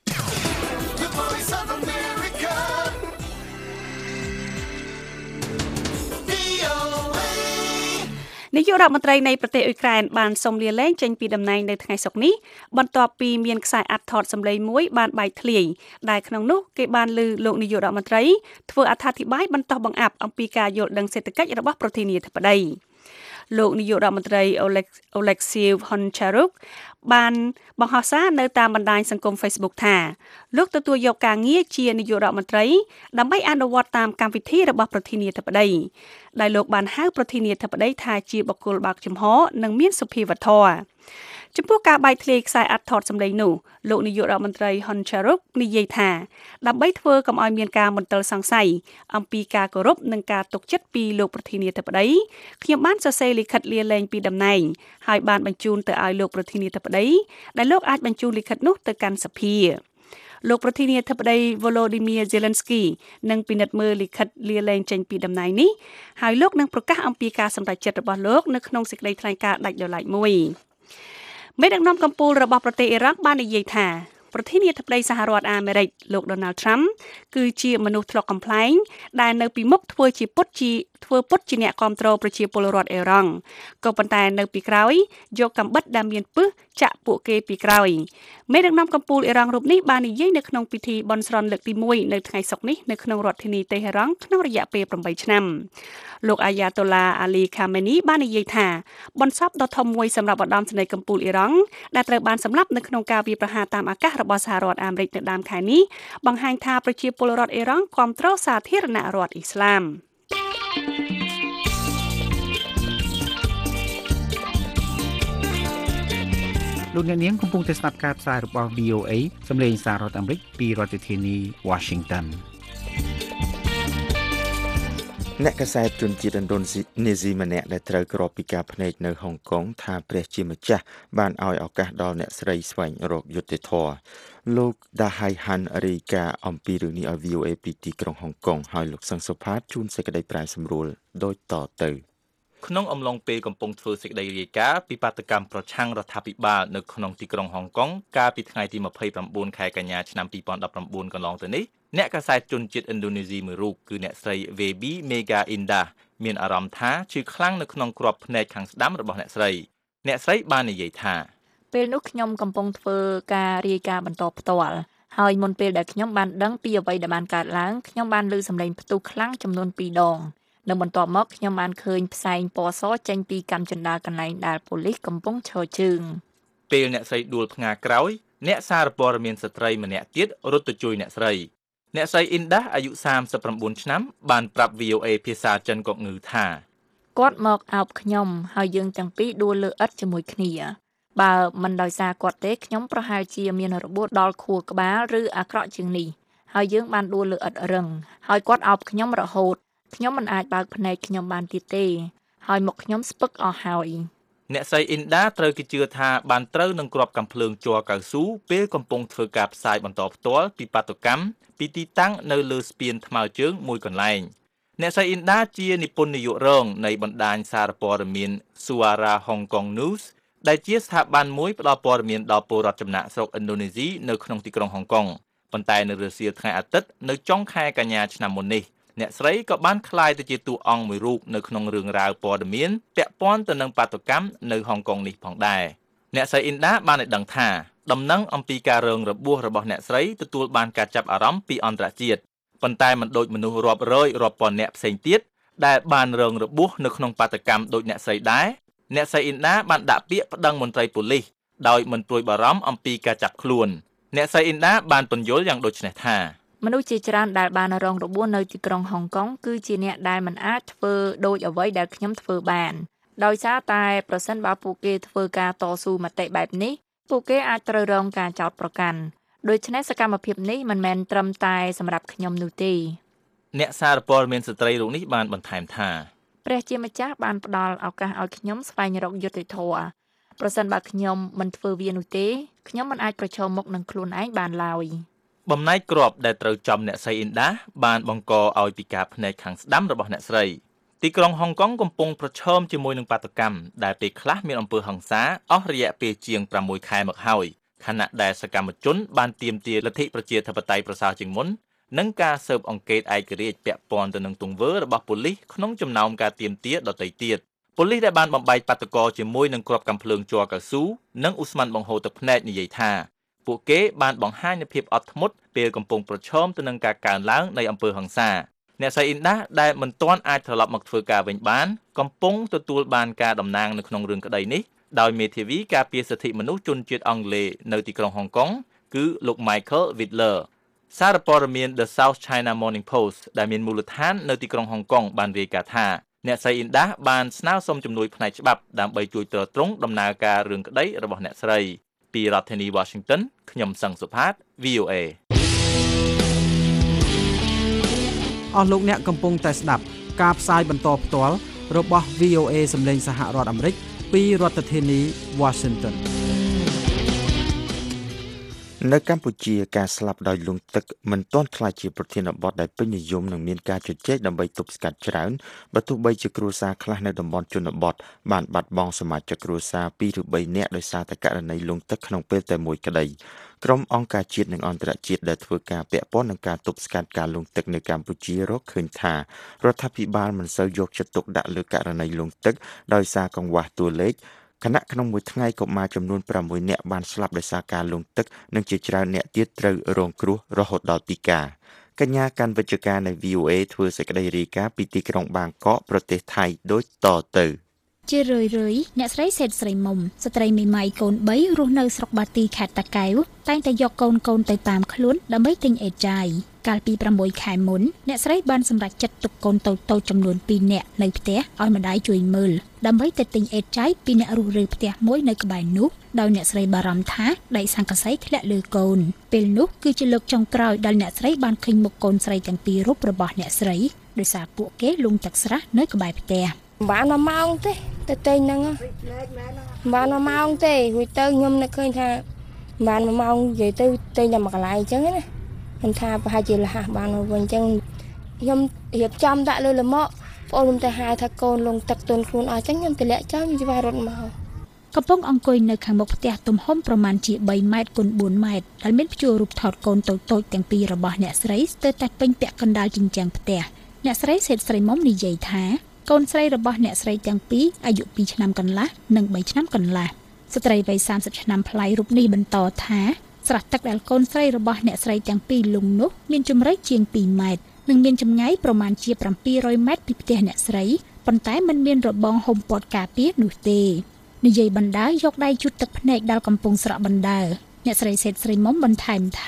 នាយករដ្ឋមន្ត្រីនៃប្រទេសអ៊ុយក្រែនបានសុំលាលែងចេញពីតំណែងនៅថ្ងៃសុក្រនេះបន្ទាប់ពីមានខ្សែអាត់ថតសម្លេងមួយបានបែកធ្លាយដែលក្នុងនោះគេបានលើលោកនាយករដ្ឋមន្ត្រីធ្វើអត្ថាធិប្បាយបន្តបង្អាប់អំពីការយល់ដឹងសេដ្ឋកិច្ចរបស់ប្រធានាធិបតីលោកនាយករដ្ឋមន្ត្រី Oleksiy Honcharuk បានបង្ហោះសារនៅតាមបណ្ដាញសង្គម Facebook ថាលោកទទួលយកការងារជានាយករដ្ឋមន្ត្រីដើម្បីអនុវត្តតាមកម្មវិធីរបស់ប្រធានាធិបតីដែលលោកបានហៅប្រធានាធិបតីថាជាបុគ្គលបើកចំហនិងមានសុភាវធម៌ចំពោះការបែកធ្លាយខ្សែអាត់ថតសម្លេងនោះលោកនាយករដ្ឋមន្ត្រី Honcharuk និយាយថាដើម្បីធ្វើកុំឲ្យមានការមន្ទិលសង្ស័យអំពីការគោរពនិងការទុកចិត្តពីលោកប្រធានាធិបតីខ្ញុំបានសរសេរលិខិតលាលែងពីតំណែងហើយបានបញ្ជូនទៅឲ្យលោកប្រធានាធិបតីដែលលោកអាចបញ្ជូនលិខិតនោះទៅកាន់សភាលោកប្រធានាធិបតី Volodymyr Zelensky នឹងពិនិត្យមើលលិខិតលាលែងចេញពីតំណែងនេះហើយលោកនឹងប្រកាសអំពីការសម្រេចចិត្តរបស់លោកនៅក្នុងសេចក្តីថ្លែងការណ៍ដាច់ដោយឡែកមួយមេដឹកនាំកម្ពុជារបស់ប្រទេសអ៊ីរ៉ង់បាននិយាយថាប្រធានាធិបតីសហរដ្ឋអាមេរិកលោក Donald Trump គឺជាមនុស្សធ្លុកកំប្លែងដែលនៅពីមុខធ្វើជាពុតជាធ្វើពុតជាអ្នកគ្រប់គ្រងប្រជាពលរដ្ឋអ៊ីរ៉ង់ក៏ប៉ុន្តែនៅពីក្រោយយកកាំបិតដែលមានពិសចាក់ពួកគេពីក្រោយមេដឹកនាំកម្ពុជាអ៊ីរ៉ង់រូបនេះបាននិយាយនៅក្នុងពិធីបន់ស្រន់លើកទីមួយនៅថ្ងៃសុក្រនេះនៅក្នុងរដ្ឋធានីតេហេរ៉ង់ក្នុងរយៈពេលប្រាំបីឆ្នាំលោកអាយ៉ាតូឡាអាលីខាមេនីបាននិយាយថាបនសពដ៏ធំមួយសម្រាប់ឧត្តមសេនីយ៍កម្ពុជាអ៊ីរ៉ង់ដែលត្រូវបានសម្លាប់នៅក្នុងការវាយប្រហារតាមអាកាសរបស់សហរដ្ឋអាមេរិកនៅដើមខែនេះបង្ហាញថាប្រជាពលរដ្ឋអ៊ីរ៉ង់គាំទ្រសាធារណរដ្ឋអ៊ីស្លាមលោកអ្នកនាងកំពុងតែស្ដាប់ការផ្សាយរបស់ វី អូ เอ សម្លេងសាររដ្ឋអាមេរិកពីរដ្ឋធានី Washington អ្នកកាសែតជនជាតិឥណ្ឌូនេស៊ីម្នាក់ដែលត្រូវគ្របពីការភ្នែកនៅហុងកុងថាព្រះជាម្ចាស់បានឲ្យឱកាសដល់អ្នកស្រីស្វែងរកយុត្តិធម៌លោកដាហៃហាន់រីកាអំពីរឿងនេះឲ្យ វី អូ เอ ពីទីក្រុងហុងកុងហើយលោកសឹងសុផាតជួនសេចក្តីប្រែសម្រួលដូចតទៅក្នុងអំឡុងពេលកំពុងធ្វើសេចក្តីរាយការណ៍ពីបាតកម្មប្រឆាំងរដ្ឋាភិបាលនៅក្នុងទីក្រុងហុងកុងកាលពីថ្ងៃទីម្ភៃប្រាំបួនខែកញ្ញាឆ្នាំពីរពាន់ដប់ប្រាំបួនកន្លងទៅនេះអ្នកកាសែតជនជាតិឥណ្ឌូនេស៊ីមួយរូបគឺអ្នកស្រី Vebi Mega Indah មានអារម្មណ៍ថាឈឺខ្លាំងនៅក្នុងគ្រាប់ភ្នែកខាងស្ដាំរបស់អ្នកស្រីអ្នកស្រីបាននិយាយថាពេលនោះខ្ញុំកំពុងធ្វើការរាយការណ៍បន្តផ្ទាល់ហើយមុនពេលដែលខ្ញុំបានដឹងពីអ្វីដែលបានកើតឡើងខ្ញុំបានឮសំឡេងផ្ទុះខ្លាំងចំនួនពីរដងនៅបន្ទាប់មកខ្ញុំបានឃើញផ្សែងពណ៌សចេញពីកាំជណ្ដើរកន្លែងដែលប៉ូលីសកំពុងឈរជើងពេលអ្នកស្រីដួលផ្ងាក្រោយអ្នកសារព័ត៌មានស្ត្រីម្នាក់ទៀតរត់ទៅជួយអ្នកស្រីអ្នកស្រីអ៊ីនដាអាយុសាមសិបប្រាំបួនឆ្នាំបានប្រាប់ វី អូ អេ ភាសាចិនកុកងឺថាគាត់មកអោបខ្ញុំហើយយើងទាំងពីរដួលលើឥដ្ឋជាមួយគ្នាបើមិនដោយសារគាត់ទេខ្ញុំប្រហែលជាមានរបួសដល់ខួរក្បាលឬអាក្រក់ជាងនេះហើយយើងបានដួលលើឥដ្ឋរឹងហើយគាត់អោបខ្ញុំរហូតខ្ញុំមិនអាចបើកភ្នែកខ្ញុំបានទៀតទេហើយមុខខ្ញុំស្ពឹកអស់ហើយអ្នកស្រីអ៊ីនដាត្រូវគេជឿថាបានត្រូវនឹងគ្រាប់កាំភ្លើងជ័រកៅស៊ូពេលកំពុងធ្វើការផ្សាយបន្តផ្ទាល់ពីបាតុកម្មពីទីតាំងនៅលើស្ពានថ្មើរជើងមួយកន្លែងអ្នកស្រីអ៊ីនដាជានិពន្ធនាយករងនៃបណ្ដាញសារព័ត៌មាន Suara Hong Kong News ដែលជាស្ថាប័នមួយផ្ដល់ព័ត៌មានដល់ពលរដ្ឋចំណាក់ស្រុកឥណ្ឌូនេស៊ីនៅក្នុងទីក្រុងហុងកុងប៉ុន្តែនៅរសៀលថ្ងៃអាទិត្យនៅចុងខែកញ្ញាឆ្នាំមុននេះអ្នកស្រីក៏បានក្លាយទៅជាតួអង្គមួយរូបនៅក្នុងរឿងរ៉ាវព័ត៌មានពាក់ព័ន្ធទៅនឹងបាតុកម្មនៅហុងកុងនេះផងដែរអ្នកស្រីអ៊ីនដាបានឲ្យដឹងថាដំណឹងអំពីការរងរបួសរបស់អ្នកស្រីទទួលបានការចាប់អារម្មណ៍ពីអន្តរជាតិប៉ុន្តែមិនដូចមនុស្សរាប់រយរាប់ពាន់អ្នកផ្សេងទៀតដែលបានរងរបួសនៅក្នុងបាតុកម្មដូចអ្នកស្រីដែរអ្នកស្រីអ៊ីនដាបានដាក់ពាក្យប្តឹងមន្ត្រីប៉ូលីសដោយមិនព្រួយបារម្ភអំពីការចាប់ខ្លួនអ្នកស្រីអ៊ីនដាបានពន្យល់យ៉ាងដូចនេះថាមនុស្សជាច្រើនដែលបានរងរបួសនៅទីក្រុងហុងកុងគឺជាអ្នកដែលមិនអាចធ្វើដូចអ្វីដែលខ្ញុំធ្វើបានដោយសារតែប្រសិនបើពួកគេធ្វើការតស៊ូមតិបែបនេះពួកគេអាចត្រូវរងការចោទប្រកាន់ដូច្នេះសកម្មភាពនេះមិនមែនត្រឹមតែសម្រាប់ខ្ញុំនោះទេអ្នកសារព័ត៌មានស្ត្រីរូបនេះបានបន្ថែមថាព្រះជាម្ចាស់បានផ្ដល់ឱកាសឲ្យខ្ញុំស្វែងរកយុត្តិធម៌ប្រសិនបើខ្ញុំមិនធ្វើវានោះទេខ្ញុំមិនអាចប្រឈមមុខនឹងខ្លួនឯងបានឡើយបំណែកគ្រាប់ដែលត្រូវចំអ្នកស្រីអ៊ីនដាបានបង្កឲ្យពិការភ្នែកខាងស្ដាំរបស់អ្នកស្រីទីក្រុងហុងកុងកំពុងប្រឈមជាមួយនឹងបាតុកម្មដែលពេលខ្លះមានអំពើហិង្សាអស់រយៈពេលជាងប្រាំមួយខែមកហើយខណៈដែលសកម្មជនបានទាមទារលទ្ធិប្រជាធិបតេយ្យប្រសើរជាងមុននិងការស៊ើបអង្កេតឯករាជ្យពាក់ព័ន្ធទៅនឹងទង្វើរបស់ប៉ូលីសក្នុងចំណោមការទាមទារដទៃទៀតប៉ូលីសដែលបានបំបែកបាតុករជាមួយនឹងគ្រាប់កាំភ្លើងជ័រកៅស៊ូនិងឧស្ម័នបង្ហូរទឹកភ្នែកនិយាយថាពួកគេបានបង្ហាញនូវភាពអត់ធ្មត់ពេលកំពុងប្រឈមទៅនឹងការកើនឡើងនៃអំពើហិង្សាអ្នកស្រីអ៊ីនដាដែលមិនទាន់អាចត្រឡប់មកធ្វើការវិញបានកំពុងទទួលបានការតំណាងនៅក្នុងរឿងក្តីនេះដោយមេធាវីការពារសិទ្ធិមនុស្សជនជាតិអង់គ្លេសនៅទីក្រុងហុងកុងគឺលោក Michael Whitler សារព័ត៌មាន The South China Morning Post ដែលមានមូលដ្ឋាននៅទីក្រុងហុងកុងបានរាយការណ៍ថាអ្នកស្រីអ៊ីនដាបានស្នើសុំជំនួយផ្នែកច្បាប់ដើម្បីជួយទ្រទ្រង់ដំណើរការរឿងក្តីរបស់អ្នកស្រីពីរដ្ឋធានី Washington ខ្ញុំសឹងសុផាត វី អូ เอអស់លោកអ្នកកំពុងតែស្ដាប់ការផ្សាយបន្តផ្ទាល់របស់ វី អូ เอ សម្លេងសហរដ្ឋអាមេរិកពីរដ្ឋធានី Washington នៅកម្ពុជាការស្លាប់ដោយលង់ទឹកមិនទាន់ក្លាយជាប្រធានបទដែលពេញនិយមនិងមានការជជែកដើម្បីទប់ស្កាត់ច្រើនបើទោះបីជាគ្រួសារខ្លះនៅតំបន់ជនបទបានបាត់បង់សមាជិកគ្រួសារពីរឬបីនាក់ដោយសារតែករណីលង់ទឹកក្នុងពេលតែមួយក្តីក្រុមអង្គការជាតិនិងអន្តរជាតិដែលធ្វើការពាក់ព័ន្ធនឹងការទប់ស្កាត់ការលង់ទឹកនៅកម្ពុជារកឃើញថារដ្ឋាភិបាលមិនសូវយកចិត្តទុកដាក់លើករណីលង់ទឹកដោយសារកង្វះតួលេខខណៈក្នុងមួយថ្ងៃកុមារចំនួនប្រាំមួយនាក់បានស្លាប់ដោយសារការលង់ទឹកនិងជាច្រើនអ្នកទៀតត្រូវរងគ្រោះរហូតដល់ពិការកញ្ញាកាន់វិជ្ជការនៃ វី អូ เอ ធ្វើសេចក្តីរាយការណ៍ពីទីក្រុងបាងកកប្រទេសថៃដូចតទៅជារឿយរឿយអ្នកស្រីសេតស្រីមុំស្ត្រីមេម៉ាយកូនបីរស់នៅស្រុកបាទីខេត្តតាកែវតែងតែយកកូនកូនទៅតាមខ្លួនដើម្បីទិញអេតចាយកាលពីប្រាំមួយខែមុនអ្នកស្រីបានសម្រេចចិត្តទុកកូនតូចតូចចំនួនពីរនាក់នៅផ្ទះឲ្យម្ដាយជួយមើលដើម្បីទៅទិញអេតចាយពីអ្នករស់រើផ្ទះមួយនៅក្បែរនោះដោយអ្នកស្រីបារម្ភថាដៃសង្កសីធ្លាក់លើកូនពេលនោះគឺជាលើកចុងក្រោយដែលអ្នកស្រីបានឃើញមុខកូនស្រីទាំងពីររូបរបស់អ្នកស្រីដោយសារពួកគេលង់ទឹកស្រះនៅក្បែរផ្ទះបានមួយម៉ោងទេទៅទិញហ្នឹងបានមួយម៉ោងទេរួចទៅខ្ញុំនឹកឃើញថាបានមួយម៉ោងនិយាយទៅទិញតែមួយកន្លែងអញ្ចឹងណាខ្ញុំថាប្រហែលជាលះបានមកវិញអញ្ចឹងខ្ញុំរៀបចំដាក់លើលម៉កបងខ្ញុំទៅហៅថាកូនលងទឹកទុនខ្លួនអស់អញ្ចឹងខ្ញុំទម្លាក់ចោលខ្ញុំច្បាស់រត់មកកំពុងអង្គុយនៅខាងមុខផ្ទះទំហំប្រមាណជាបីម៉ែត្រគុណបួនម៉ែត្រដែលមានព្យួររូបថតកូនតូចតូចទាំងពីររបស់អ្នកស្រីស្ទើរតែពេញពាក់កណ្ដាលជញ្ជាំងផ្ទះអ្នកស្រីសេតស្រីមុំនិយាយថាកូនស្រីរបស់អ្នកស្រីទាំងពីរអាយុពីរឆ្នាំកន្លះនិងបីឆ្នាំកន្លះស្ត្រីវ័យសាមសិបឆ្នាំប្លាយរូបនេះបន្តថាស្រះទឹកដែលកូនស្រីរបស់អ្នកស្រីទាំងពីរលង់នោះមានជម្រៅជាងពីរម៉ែត្រនិងមានចម្ងាយប្រមាណជាប្រាំពីររយម៉ែត្រពីផ្ទះអ្នកស្រីប៉ុន្តែមិនមានរបងហុំព័ទ្ធការពារនោះទេនិយាយបណ្ដាយកដៃជូតទឹកភ្នែកដល់កំពុងស្រក់បណ្ដាអ្នកស្រីសេតស្រីមុំបន្ថែមថា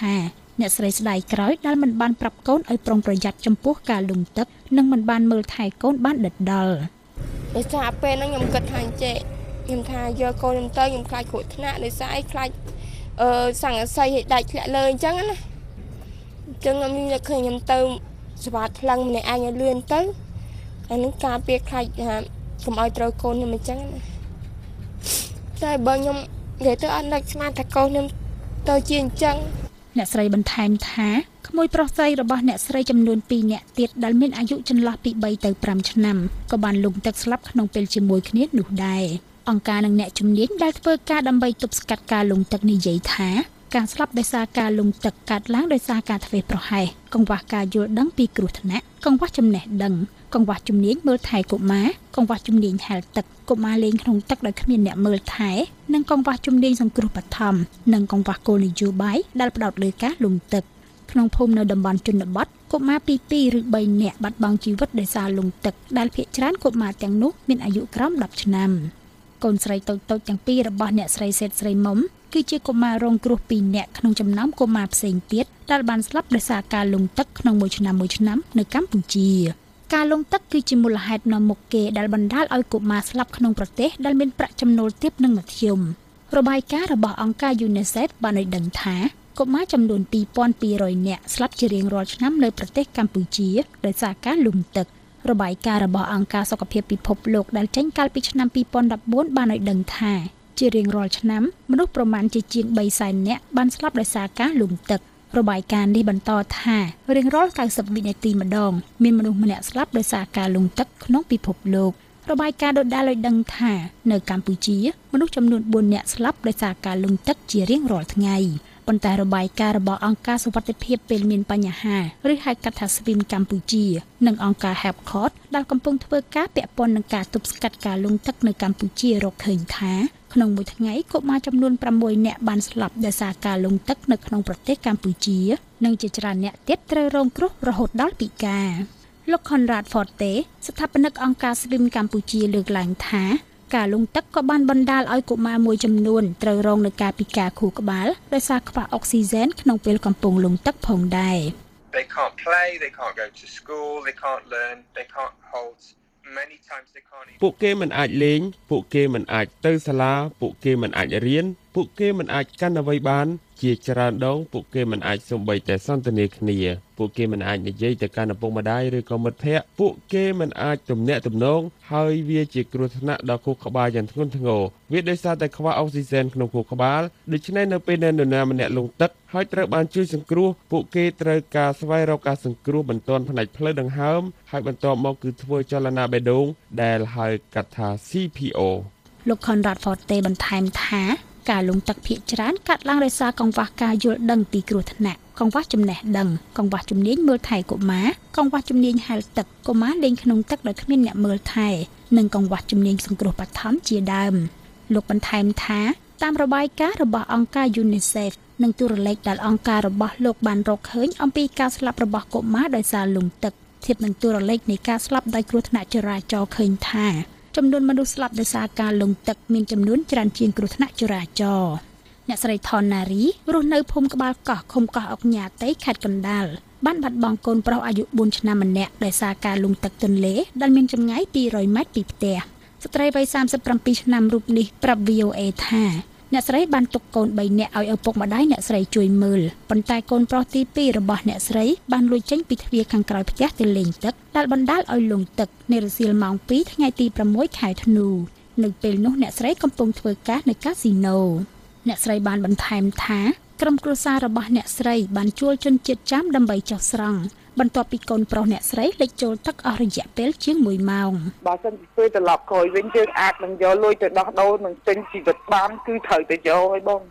អ្នកស្រីស្ដាយក្រោយដែលមិនបានប្រាប់កូនឲ្យប្រុងប្រយ័ត្នចំពោះការលង់ទឹកនិងមិនបានមើលថែកូនបានដិតដល់ដោយសារពេលហ្នឹងខ្ញុំគិតថាអញ្ចេះខ្ញុំថាយកកូនខ្ញុំទៅខ្ញុំខ្លាចគ្រោះថ្នាក់ដោយសារអីខ្លាចអឺសង្កសីឲ្យដាច់ធ្លាក់លើអញ្ចឹងណាអញ្ចឹងខ្ញុំនឹកឃើញខ្ញុំទៅស្វាថ្លឹងម្នាក់ឯងឲ្យលឿនទៅអានឹងការពារខ្លាចថាកុំឲ្យត្រូវកូនខ្ញុំអញ្ចឹងណាតែបើខ្ញុំនិយាយទៅអត់នឹកស្មានថាកូនខ្ញុំទៅជាអញ្ចឹងអ្នកស្រីបន្ថែមថាក្មួយប្រុសស្រីរបស់អ្នកស្រីចំនួនពីរនាក់ទៀតដែលមានអាយុចន្លោះពីបីទៅប្រាំឆ្នាំក៏បានលង់ទឹកស្លាប់ក្នុងពេលជាមួយគ្នានោះដែរអង្គការនិងអ្នកជំនាញដែលធ្វើការដើម្បីទប់ស្កាត់ការលង់ទឹកនិយាយថាការស្លាប់ដោយសារការលង់ទឹកកើតឡើងដោយសារការធ្វេសប្រហែសកង្វះការយល់ដឹងពីគ្រោះថ្នាក់កង្វះចំណេះដឹងកង្វះជំនាញមើលថែកុមារកង្វះជំនាញហែលទឹកកុមារលេងក្នុងទឹកដោយគ្មានអ្នកមើលថែនិងកង្វះជំនាញសង្គ្រោះបឋមនិងកង្វះគោលនយោបាយដែលផ្ដោតលើការលង់ទឹកក្នុងភូមិនៅតំបន់ជនបទកុមារពីពីរឬបីនាក់បាត់បង់ជីវិតដោយសារលង់ទឹកដែលភាគច្រើនកុមារទាំងនោះមានអាយុក្រោមដប់ឆ្នាំកូនស្រីតូចៗទាំងពីររបស់អ្នកស្រីសេតស្រីមុំគឺជាកុមាររងគ្រោះពីរនាក់ក្នុងចំណោមកុមារផ្សេងទៀតដែលបានស្លាប់ដោយសារការលង់ទឹកក្នុងមួយឆ្នាំមួយឆ្នាំនៅកម្ពុជាការលង់ទឹកគឺជាមូលហេតុនាំមុខគេដែលបណ្ដាលឲ្យកុមារស្លាប់ក្នុងប្រទេសដែលមានប្រាក់ចំណូលទាបនិងមធ្យមរបាយការណ៍របស់អង្គការ UNICEF បានឲ្យដឹងថាកុមារចំនួនពីរពាន់ពីររយនាក់ស្លាប់ជារៀងរាល់ឆ្នាំនៅប្រទេសកម្ពុជាដោយសារការលង់ទឹករបាយការណ៍របស់អង្គការសុខភាពពិភពលោកដែលចេញកាលពីឆ្នាំពីរពាន់ដប់បួនបានឲ្យដឹងថាជារៀងរាល់ឆ្នាំមនុស្សប្រមាណជាជាងបីសែននាក់បានស្លាប់ដោយសារការលង់ទឹករបាយការណ៍នេះបន្តថារៀងរាល់កៅសិបវិនាទីម្ដងមានមនុស្សម្នាក់ស្លាប់ដោយសារការលង់ទឹកក្នុងពិភពលោករបាយការណ៍ដដែលឲ្យដឹងថានៅកម្ពុជាមនុស្សចំនួនបួននាក់ស្លាប់ដោយសារការលង់ទឹកជារៀងរាល់ថ្ងៃប៉ុន្តែរបាយការណ៍របស់អង្គការសុវត្ថិភាពពេលមានបញ្ហាឬហៅកាត់ថា SWIM កម្ពុជានិងអង្គការ HelpCort ដែលកំពុងធ្វើការពាក់ព័ន្ធនឹងការទប់ស្កាត់ការលង់ទឹកនៅកម្ពុជារកឃើញថាក្នុងមួយថ្ងៃកុមារចំនួនប្រាំមួយនាក់បានស្លាប់ដោយសារការលង់ទឹកនៅក្នុងប្រទេសកម្ពុជានិងជាច្រើនអ្នកទៀតត្រូវរងគ្រោះរហូតដល់ពិការលោក Conrad Forte ស្ថាបនិកអង្គការ SWIM កម្ពុជាលើកឡើងថាការលង់ទឹកក៏បានបណ្ដាលឲ្យកុមារមួយចំនួនត្រូវរងនឹងការពិការខួរក្បាលដោយសារខ្វះអុកស៊ីហ្សែនក្នុងពេលកំពុងលង់ទឹកផងដែរ They can't play, they can't go to school, they can't learn, they can't hold many times they can't even ពួកគេមិនអាចលេងពួកគេមិនអាចទៅសាលាពួកគេមិនអាចរៀនពួកគេមិនអាចកាន់អ្វីបានជាច្រើនដងពួកគេមិនអាចសូម្បីតែសន្ទនាគ្នាពួកគេមិនអាចនិយាយទៅកាន់ឪពុកម្ដាយឬក៏មិត្តភ័ក្តិពួកគេមិនអាចទំនាក់ទំនងហើយវាជាគ្រោះថ្នាក់ដល់ខួរក្បាលយ៉ាងធ្ងន់ធ្ងរវាដោយសារតែខ្វះអុកស៊ីហ្សែនក្នុងខួរក្បាលដូច្នេះនៅពេលដែលនរណាម្នាក់លង់ទឹកហើយត្រូវបានជួយសង្គ្រោះពួកគេត្រូវការស្វែងរកការសង្គ្រោះបន្ទាន់ផ្នែកផ្លូវដង្ហើមហើយបន្ទាប់មកគឺធ្វើចលនាបេះដូងដែលហៅកាត់ថា C P O លោក Conrad Forte បន្ថែមថាការលង់ទឹកភាគច្រើនកាត់ឡើងដោយសារកង្វះការយល់ដឹងពីគ្រោះថ្នាក់កង្វះចំណេះដឹងកង្វះជំនាញមើលថែកុមារកង្វះជំនាញហែលទឹកកុមារលេងក្នុងទឹកដោយគ្មានអ្នកមើលថែនិងកង្វះជំនាញសង្គ្រោះបឋមជាដើមលោកបន្ថែមថាតាមរបាយការណ៍របស់អង្គការ UNICEF និងទូរលេខដែលអង្គការរបស់លោកបានរកឃើញអំពីការស្លាប់របស់កុមារដោយសារលង់ទឹកធៀបនឹងទូរលេខនៃការស្លាប់ដោយគ្រោះថ្នាក់ចរាចរណ៍ឃើញថាចំនួនមនុស្សស្លាប់ដោយសារការលង់ទឹកមានចំនួនច្រើនជាងគ្រោះថ្នាក់ចរាចរណ៍អ្នកស្រីថនណារីរស់នៅភូមិក្បាលកោះឃុំកោះអុកញ៉ាតៃខេត្តកណ្ដាលបានបាត់បង់កូនប្រុសអាយុបួនឆ្នាំម្នាក់ដោយសារការលង់ទឹកទន្លេដែលមានចម្ងាយពីររយម៉ែត្រពីផ្ទះស្ត្រីវ័យសាមសិបប្រាំពីរឆ្នាំរូបនេះប្រាប់ V O A ថាអ្នកស្រីបានទុកកូនបីនាក់ឲ្យឪពុកម្ដាយអ្នកស្រីជួយមើលប៉ុន្តែកូនប្រុសទីពីររបស់អ្នកស្រីបានលួចចេញពីទ្វារខាងក្រោយផ្ទះទៅលេងទឹកដែលបណ្ដាលឲ្យលង់ទឹកនៅរសៀលម៉ោងពីរថ្ងៃទីប្រាំមួយខែធ្នូនៅពេលនោះអ្នកស្រីកំពុងធ្វើការនៅកាស៊ីណូអ្នកស្រីបានបន្ថែមថាក្រុមគ្រួសាររបស់អ្នកស្រីបានជួលជនជាតិចាមដើម្បីចុះស្រង់បន្ទាប់ពីកូនប្រុសអ្នកស្រីលិចចូលទឹកអស់រយៈពេលជាងមួយម៉ោងបើសិនជាពេលត្រឡប់ក្រោយវិញយើងអាចនឹងយកលុយទៅដោះដូរនឹងទិញជីវិតបានគឺត្រូវទៅយកឲ្យបង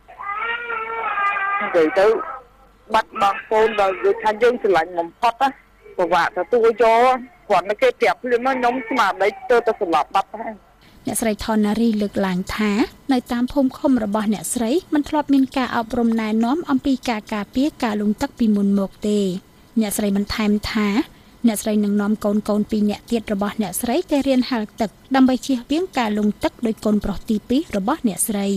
និយាយទៅបាត់បង់កូនដល់យើងថាយើងស្រឡាញ់បំផុតណាប្រវាក់ទៅទូយកគាត់នៅគេប្រាប់ភ្លាមខ្ញុំស្មារតីទៅទៅស្លាប់បាត់ហើយអ្នកស្រីថនណារីលើកឡើងថានៅតាមភូមិឃុំរបស់អ្នកស្រីមិនធ្លាប់មានការអប់រំណែនាំអំពីការការពារការលង់ទឹកពីមុនមកទេអ្នកស្រីបន្ថែមថាអ្នកស្រីនឹងនាំកូនកូនពីរនាក់ទៀតរបស់អ្នកស្រីទៅរៀនហែលទឹកដើម្បីជៀសវាងការលង់ទឹកដោយកូនប្រុសទីពីររបស់អ្នកស្រី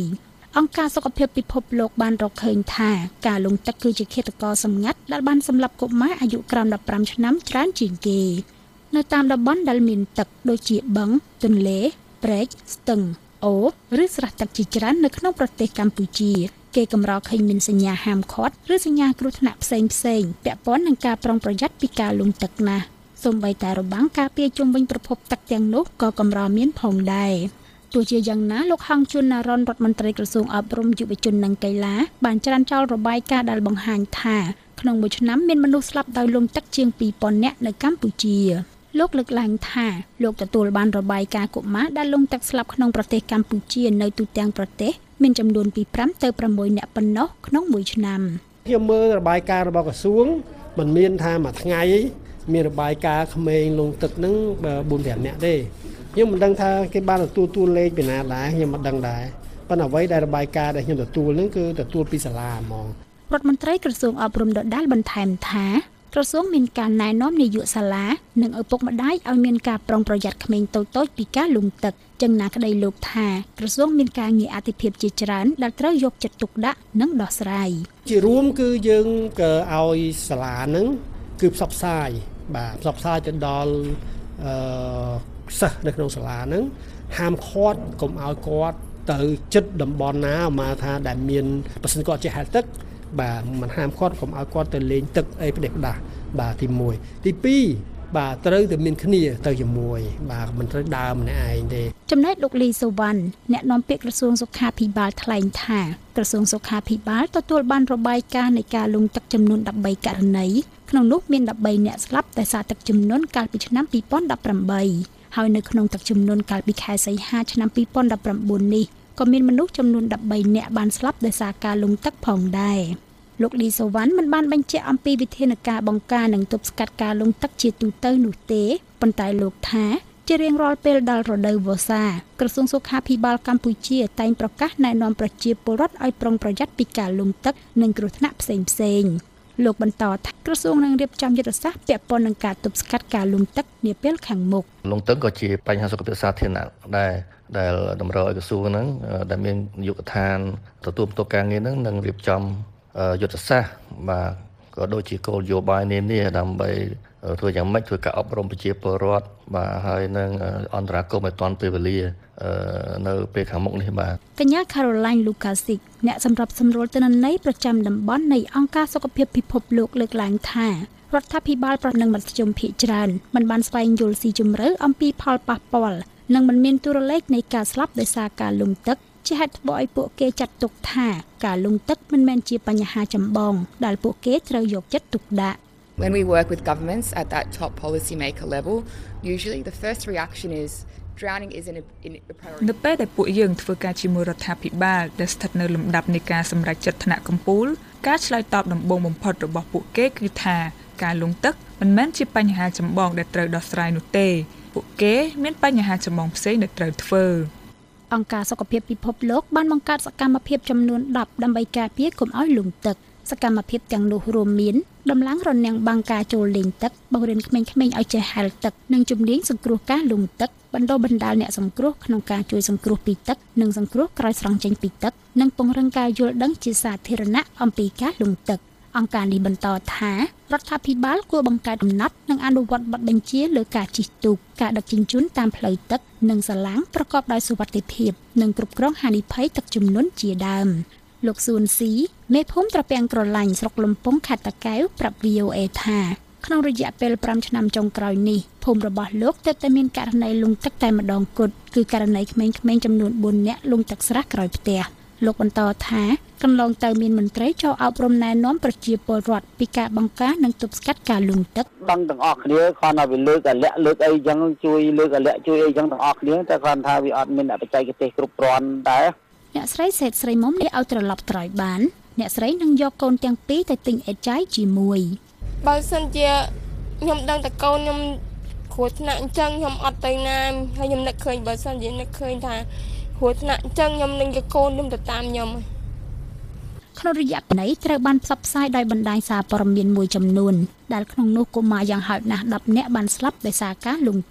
អង្គការសុខភាពពិភពលោកបានរកឃើញថាការលង់ទឹកគឺជាឃាតករសម្ងាត់ដែលបានសម្លាប់កុមារអាយុក្រោមដប់ប្រាំឆ្នាំច្រើនជាងគេនៅតាមតំបន់ដែលមានទឹកដូចជាបឹងទន្លេព្រែកស្ទឹងអូឬស្រះទឹកជាច្រើននៅក្នុងប្រទេសកម្ពុជាគេកម្រឃើញមានសញ្ញាហាមឃាត់ឬសញ្ញាគ្រោះថ្នាក់ផ្សេងផ្សេងពាក់ព័ន្ធនឹងការប្រុងប្រយ័ត្នពីការលង់ទឹកណាស់សូម្បីតែរបាំងការពារជុំវិញប្រភពទឹកទាំងនោះក៏កម្រមានផងដែរទោះជាយ៉ាងណាលោកហងជួនណារ៉ុនរដ្ឋមន្ត្រីក្រសួងអប់រំយុវជននិងកីឡាបានច្រានចោលរបាយការណ៍ដែលបង្ហាញថាក្នុងមួយឆ្នាំមានមនុស្សស្លាប់ដោយលង់ទឹកជាងពីរពាន់នាក់នៅកម្ពុជាលោកលើកឡើងថាលោកទទួលបានរបាយការណ៍កុមារដែលលង់ទឹកស្លាប់ក្នុងប្រទេសកម្ពុជានៅទូទាំងប្រទេសមានចំនួនពីប្រាំទៅប្រាំមួយនាក់ប៉ុណ្ណោះក្នុងមួយឆ្នាំខ្ញុំមើលរបាយការណ៍របស់ក្រសួងមិនមានថាមួយថ្ងៃមានរបាយការណ៍ក្មេងលង់ទឹកហ្នឹងបួន ប្រាំនាក់ទេខ្ញុំមិនដឹងថាគេបានទទួលទួលលេខពីណាដែរខ្ញុំមិនដឹងដែរប៉ុន្តែអ្វីដែលរបាយការណ៍ដែលខ្ញុំទទួលហ្នឹងគឺទទួលពីសាលាហ្មងរដ្ឋមន្ត្រីក្រសួងអប់រំដដែលបន្ថែមថាក្រសួងមានការណែនាំនាយកសាលានិងឪពុកម្ដាយឲ្យមានការប្រុងប្រយ័ត្នក្មេងតូចៗពីការលង់ទឹកចឹងណាក្តីលោកថាក្រសួងមានការងារអាទិភាពជាច្រើនដែលត្រូវយកចិត្តទុកដាក់និងដោះស្រាយជារួមគឺយើងក៏ឲ្យសាលាហ្នឹងគឺផ្សព្វផ្សាយបាទផ្សព្វផ្សាយទៅដល់អឺសិស្សនៅក្នុងសាលាហ្នឹងហាមឃាត់កុំឲ្យគាត់ទៅចិត្តតំបន់ណាមកថាដែលមានប្រសិនគាត់ចេះហែលទឹកបាទមិនហាមឃាត់កុំឲ្យគាត់ទៅលេងទឹកអីផ្ដេសផ្ដាស់បាទទីមួយទីពីរបាទត្រូវតែមានគ្នាទៅជាមួយបាទមិនត្រូវដើរម្នាក់ឯងទេចំណែកលោកលីសុវណ្ណអ្នកនាំពាក្យក្រសួងសុខាភិបាលថ្លែងថាក្រសួងសុខាភិបាលទទួលបានរបាយការណ៍នៃការលង់ទឹកចំនួនដប់បីករណីក្នុងនោះមានដប់បីអ្នកស្លាប់ដោយសារទឹកជំនន់កាលពីឆ្នាំពីរពាន់ដប់ប្រាំបីហើយនៅក្នុងទឹកជំនន់កាលពីខែសីហាឆ្នាំពីរពាន់ដប់ប្រាំបួននេះក៏មានមនុស្សចំនួនដប់បីនាក់បានស្លាប់ដោយសារការលង់ទឹកផងដែរលោកលីសូវ៉ាន់មិនបានបញ្ជាក់អំពីវិធានការបង្ការនិងទប់ស្កាត់ការលង់ទឹកជាទូទៅនោះទេប៉ុន្តែលោកថាជារៀងរាល់ពេលដល់រដូវវស្សាក្រសួងសុខាភិបាលកម្ពុជាតែងប្រកាសណែនាំប្រជាពលរដ្ឋឲ្យប្រុងប្រយ័ត្នពីការលង់ទឹកនិងគ្រោះថ្នាក់ផ្សេងផ្សេងលោកបន្តថាក្រសួងនឹងរៀបចំយុទ្ធសាស្ត្រពាក់ព័ន្ធនឹងការទប់ស្កាត់ការលង់ទឹកនាពេលខាងមុខលង់ទឹកក៏ជាបញ្ហាសុខភាពសាធារណៈដែរដែលតម្រូវឲ្យក្រសួងហ្នឹងដែលមាននាយកដ្ឋានទទួលបន្ទុកការងារហ្នឹងនឹងរៀបចំយុទ្ធសាស្ត្របាទក៏ដូចជាគោលនយោបាយនានាដើម្បីធ្វើយ៉ាងម៉េចធ្វើការអប់រំប្រជាពលរដ្ឋបាទហើយនឹងអន្តរាគមន៍ឲ្យទាន់ពេលវេលានៅពេលខាងមុខនេះបាទកញ្ញា Caroline Lukasic អ្នកសម្របសម្រួលទិន្នន័យប្រចាំតំបន់នៃអង្គការសុខភាពពិភពលោកលើកឡើងថារដ្ឋាភិបាលប្រនឹងមធ្យមភាគច្រើនមិនបានស្វែងយល់ស៊ីជម្រៅអំពីផលប៉ះពាល់និងមិនមានតួលេខនៃការស្លាប់ដោយសារការលង់ទឹកជាហេតុធ្វើឲ្យពួកគេចាត់ទុកថាការលង់ទឹកមិនមែនជាបញ្ហាចម្បងដែលពួកគេត្រូវយកចិត្តទុកដាក់ When we work with governments at that top policy maker level, usually the first reaction is drowning is in a, in a priority. នៅពេលដែលពួកយើងធ្វើការជាមួយរដ្ឋាភិបាលដែលស្ថិតនៅលំដាប់នៃការសម្រេចចិត្តថ្នាក់កំពូលការឆ្លើយតបដំបូងបំផុតរបស់ពួកគេគឺថាការលង់ទឹកមិនមែនជាបញ្ហាចម្បងដែលត្រូវដោះស្រាយនោះទេពួកគេមានបញ្ហាចម្បងផ្សេងដែលត្រូវធ្វើអង្គការសុខភាពពិភពលោកបានបង្កើតសកម្មភាពចំនួនដប់ដើម្បីការពារកុំឲ្យលង់ទឹកសកម្មភាពទាំងនោះរួមមានដំឡើងរនាំងបាំងការចូលលេងទឹកបង្រៀនក្មេងៗឲ្យចេះហែលទឹកនិងជំនាញសង្គ្រោះការលង់ទឹកបណ្ដុះបណ្ដាលអ្នកសង្គ្រោះក្នុងការជួយសង្គ្រោះពីទឹកនិងសង្គ្រោះក្រោយស្រង់ចេញពីទឹកនិងពង្រឹងការយល់ដឹងជាសាធារណៈអំពីការលង់ទឹកអង្គការនេះបន្តថារដ្ឋាភិបាលគួរបង្កើតកំណត់និងអនុវត្តបទបញ្ជាលើការជិះទូកការដឹកជញ្ជូនតាមផ្លូវទឹកនិងសាឡាងប្រកបដោយសុវត្ថិភាពនិងគ្រប់គ្រងហានិភ័យទឹកជំនន់ជាដើមលោកសួនស៊ីមេភូមិត្រពាំងក្រឡាញ់ស្រុកលំពង់ខេត្តតាកែវប្រាប់ វី អូ អេ ថាក្នុងរយៈពេលប្រាំឆ្នាំចុងក្រោយនេះភូមិរបស់លោកទើបតែមានករណីលង់ទឹកតែម្ដងគត់គឺករណីក្មេងៗចំនួនបួននាក់លង់ទឹកស្រះក្រោយផ្ទះលោកបន្តថាកន្លងទៅមានមន្ត្រីចូលអប់រំណែនាំប្រជាពលរដ្ឋពីការបង្ការនិងទប់ស្កាត់ការលង់ទឹកដឹងទាំងអស់គ្នាគាត់ថាវាលើកអាលាក់លើកអីចឹងជួយលើកអាលាក់ជួយអីចឹងទាំងអស់គ្នាតែគាត់ថាវាអត់មានបច្ចេកទេសគ្រប់គ្រាន់ដែរអ្នកស្រីសេតស្រីមុំនេះឲ្យត្រឡប់ត្រយបានអ្នកស្រីនឹងយកកូនទាំងពីរទៅទិញអេតចាយជាមួយបើសិនជាខ្ញុំដឹងតែកូនខ្ញុំគ្រោះថ្នាក់អញ្ចឹងខ្ញុំអត់ទៅណាហើយខ្ញុំនឹកឃើញបើសិនជានឹកឃើញថាគ្រោះថ្នាក់អញ្ចឹងខ្ញុំនឹងយកកូនខ្ញុំទៅតាមខ្ញុំក្នុងរយៈពេលនេះត្រូវបានផ្សព្វផ្សាយដោយបណ្ដាញសារព័ត៌មានមួយចំនួនដែលក្នុងនោះកុមារយ៉ាងហោចណាស់ដប់នាក់បានស្លាប់ដោយសារការលង់ទឹក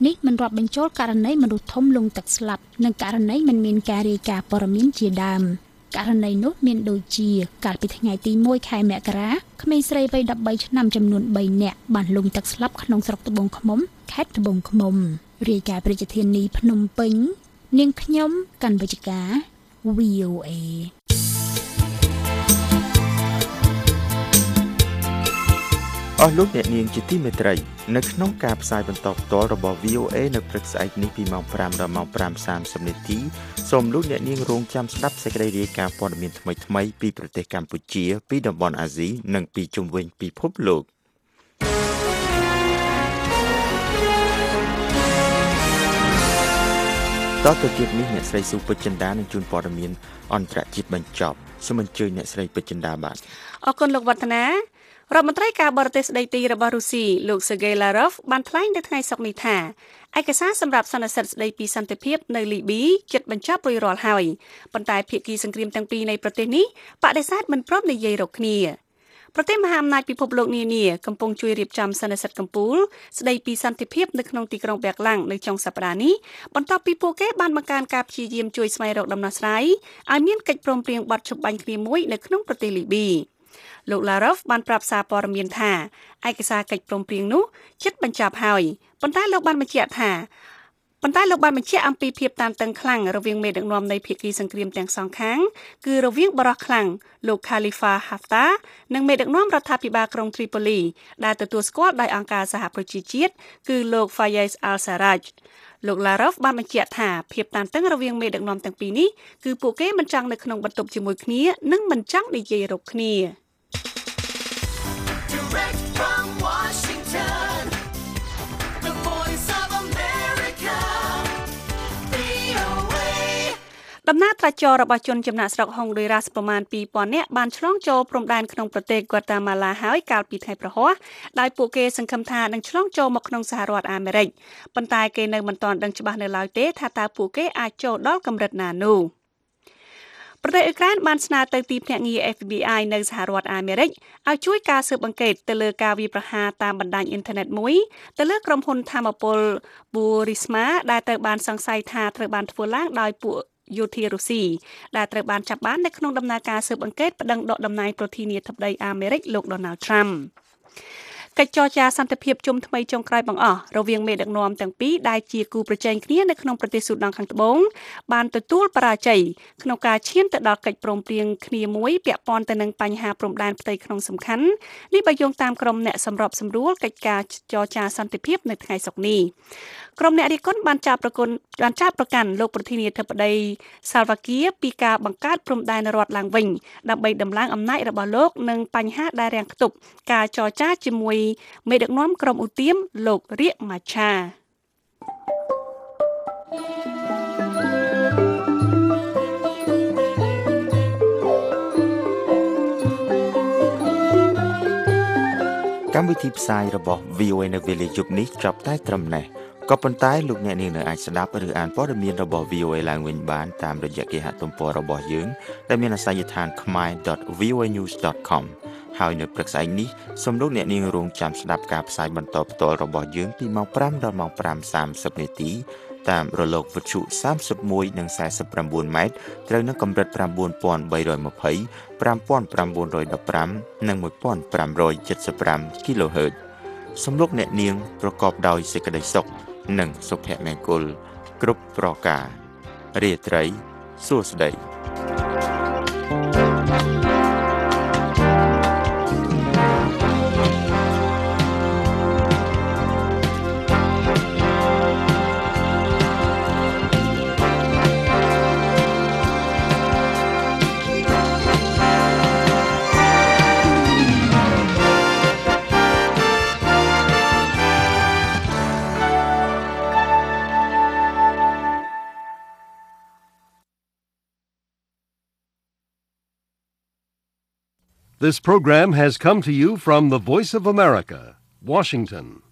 នេះមិនរាប់បញ្ចូលករណីមនុស្សធំលង់ទឹកស្លាប់និងករណីមិនមានការរាយការណ៍ព័ត៌មានជាដើមករណីនោះមានដូចជាកាលពីថ្ងៃទីមួយខែមករាក្មេងស្រីវ័យដប់បីឆ្នាំចំនួនបីនាក់បានលង់ទឹកស្លាប់ក្នុងស្រុកត្បូងឃ្មុំខេត្តត្បូងឃ្មុំរាយការណ៍ប្រជាធានីភ្នំពេញនាងខ្ញុំកាន់វិជ្ជការ វី អូ เอអស់លោកអ្នកនាងជាទីមេត្រីនៅក្នុងការផ្សាយបន្តផ្ទាល់របស់ វី អូ เอ នៅព្រឹកស្អែកនេះពីម៉ោង5ដល់ម៉ោង5:សាមសិបនាទីសូមលោកអ្នកនាងរងចាំស្ដាប់សេចក្តីរាយការណ៍ព័ត៌មានថ្មីៗពីប្រទេសកម្ពុជាពីតំបន់អាស៊ីនិងពីជុំវិញពិភពលោកតទៅទៀតនេះអ្នកស្រីស៊ូពេជ្រចិន្តានឹងជូនព័ត៌មានអន្តរជាតិបញ្ចប់សូមអញ្ជើញអ្នកស្រីពេជ្រចិន្តាបាទអរគុណលោកវឌ្ឍនារដ្ឋមន្ត្រីការបរទេសស្ដីទីរបស់រុស្ស៊ីលោក Sergei Lavrov បានថ្លែងនៅថ្ងៃសុក្រនេះថាឯកសារសម្រាប់សន្និសីទស្ដីពីសន្តិភាពនៅលីប៊ីជិតបញ្ចប់រួចរាល់ហើយប៉ុន្តែភាគីសង្គ្រាមទាំងពីរនៃប្រទេសនេះបដិសេធមិនព្រមនិយាយរកគ្នាប្រទេសមហាអំណាចពិភពលោកនានាកំពុងជួយរៀបចំសន្និសីទកំពូលស្ដីពីសន្តិភាពនៅក្នុងទីក្រុងបែរឡាំងនៅចុងសប្តាហ៍នេះបន្ទាប់ពីពួកគេបានបង្កើនការព្យាយាមជួយស្វែងរកដំណោះស្រាយឲ្យមានកិច្ចព្រមព្រៀងបទច្បាញ់គ្នាមួយនៅក្នុងប្រទេសលីប៊ីលោក Lavrov បានប្រាប់សារព័ត៌មានថាឯកសារកិច្ចព្រមព្រៀងនោះជិតបញ្ចប់ហើយប៉ុន្តែលោកបានបញ្ជាក់ថាប៉ុន្តែលោកបានបញ្ជាក់អំពីភាពតានតឹងខ្លាំងរវាងមេដឹកនាំនៃភាគីសង្គ្រាមទាំងសងខាងគឺរវាងបរិះខ្លាំងលោក Khalifa Haftar និងមេដឹកនាំរដ្ឋាភិបាលក្រុង Tripoli ដែលទទួលស្គាល់ដោយអង្គការសហប្រជាជាតិគឺលោក Fayez al-Sarraj លោក Lavrov បានបញ្ជាក់ថាភាពតានតឹងរវាងមេដឹកនាំទាំងពីរនេះគឺពួកគេមិនចង់នៅក្នុងបន្ទប់ជាមួយគ្នានិងមិនចង់និយាយរកគ្នា Direct from Washington, the voice of America, វី អូ เอដំណើរត្រាច់ចររបស់ជនចំណាក់ស្រុកហុងឌុយរ៉ាសប្រមាណពីរពាន់នាក់បានឆ្លងចូលព្រំដែនក្នុងប្រទេសហ្គាតាម៉ាឡាហើយកាលពីថ្ងៃប្រហ័សដោយពួកគេសង្ឃឹមថានឹងឆ្លងចូលមកក្នុងសហរដ្ឋអាមេរិកប៉ុន្តែគេនៅមិនទាន់ដឹងច្បាស់នៅឡើយទេថាតើពួកគេអាចចូលដល់កម្រិតណានោះប្រទេសអ៊ុយក្រែនបានស្នើទៅទីភ្នាក់ងារ เอฟ บี ไอ នៅសហរដ្ឋអាមេរិកឲ្យជួយការស៊ើបអង្កេតទៅលើការវាយប្រហារតាមបណ្ដាញអ៊ីនធឺណិតមួយទៅលើក្រុមហ៊ុនថាមពល Burisma ដែលត្រូវបានសង្ស័យថាត្រូវបានធ្វើឡើងដោយពួកយោធារុស្ស៊ីដែលត្រូវបានចាប់បាននៅក្នុងដំណើរការស៊ើបអង្កេតប្តឹងដកតំណែងប្រធានាធិបតីអាមេរិកលោក Donald Trumpកិច្ចចរចាសន្តិភាពជុំថ្មីចុងក្រោយបង្អស់រវាងមេដឹកនាំទាំងពីរដែលជាគូប្រជែងគ្នានៅក្នុងប្រទេសស៊ូដង់ខាងត្បូងបានទទួលបរាជ័យក្នុងការឈានទៅដល់កិច្ចព្រមព្រៀងគ្នាមួយពាក់ព័ន្ធទៅនឹងបញ្ហាព្រំដែនផ្ទៃក្នុងសំខាន់នេះបើយោងតាមក្រុមអ្នកសម្របសម្រួលកិច្ចការចរចាសន្តិភាពនៅថ្ងៃសុក្រនេះក្រុមអ្នករិះគន់បានចាប់ប្រគល់បានចាប់ប្រកាន់លោកប្រធានាធិបតី Salva Kiir ពីការបង្កើតព្រំដែនរដ្ឋឡើងវិញដើម្បីដំឡើងអំណាចរបស់លោកនិងបញ្ហាដែលរាំងខ្ទប់ការចរចាជាមួយមេដឹកនាំក្រុមឧទាមលោករៀកម៉ាឆាកម្មវិធីផ្សាយរបស់ វី អូ เอ នៅវេលាយប់នេះចប់តែត្រឹមនេះក៏ប៉ុន្តែលោកអ្នកនាងនៅអាចស្ដាប់ឬអានព័ត៌មានរបស់ វី អូ เอ ឡើងវិញបានតាមរយៈគេហទំព័ររបស់យើងដែលមានអាសយដ្ឋាន khmae dot v o a news dot com ហើយនៅព្រឹកស្អែកនេះសូមលោកអ្នកនាងរងចាំស្ដាប់ការផ្សាយបន្តផ្ទាល់របស់យើងពីម៉ោង5ដល់ម៉ោង5:សាមសិបនាទីតាមរលកវិទ្យុសាមសិបមួយនិងសាមសិបប្រាំបួនម៉ែត្រត្រូវនឹងកម្រិត៩,៣២០ ៥,៩១៥ និងmột nghìn năm trăm七mươi lăm គីឡូហឺតសូមលោកអ្នកនាងប្រកបដោយសេចក្តីសុខនិងសុភមង្គលគ្រប់ប្រការរាត្រីសួស្តី This program has come to you from the Voice of America, Washington.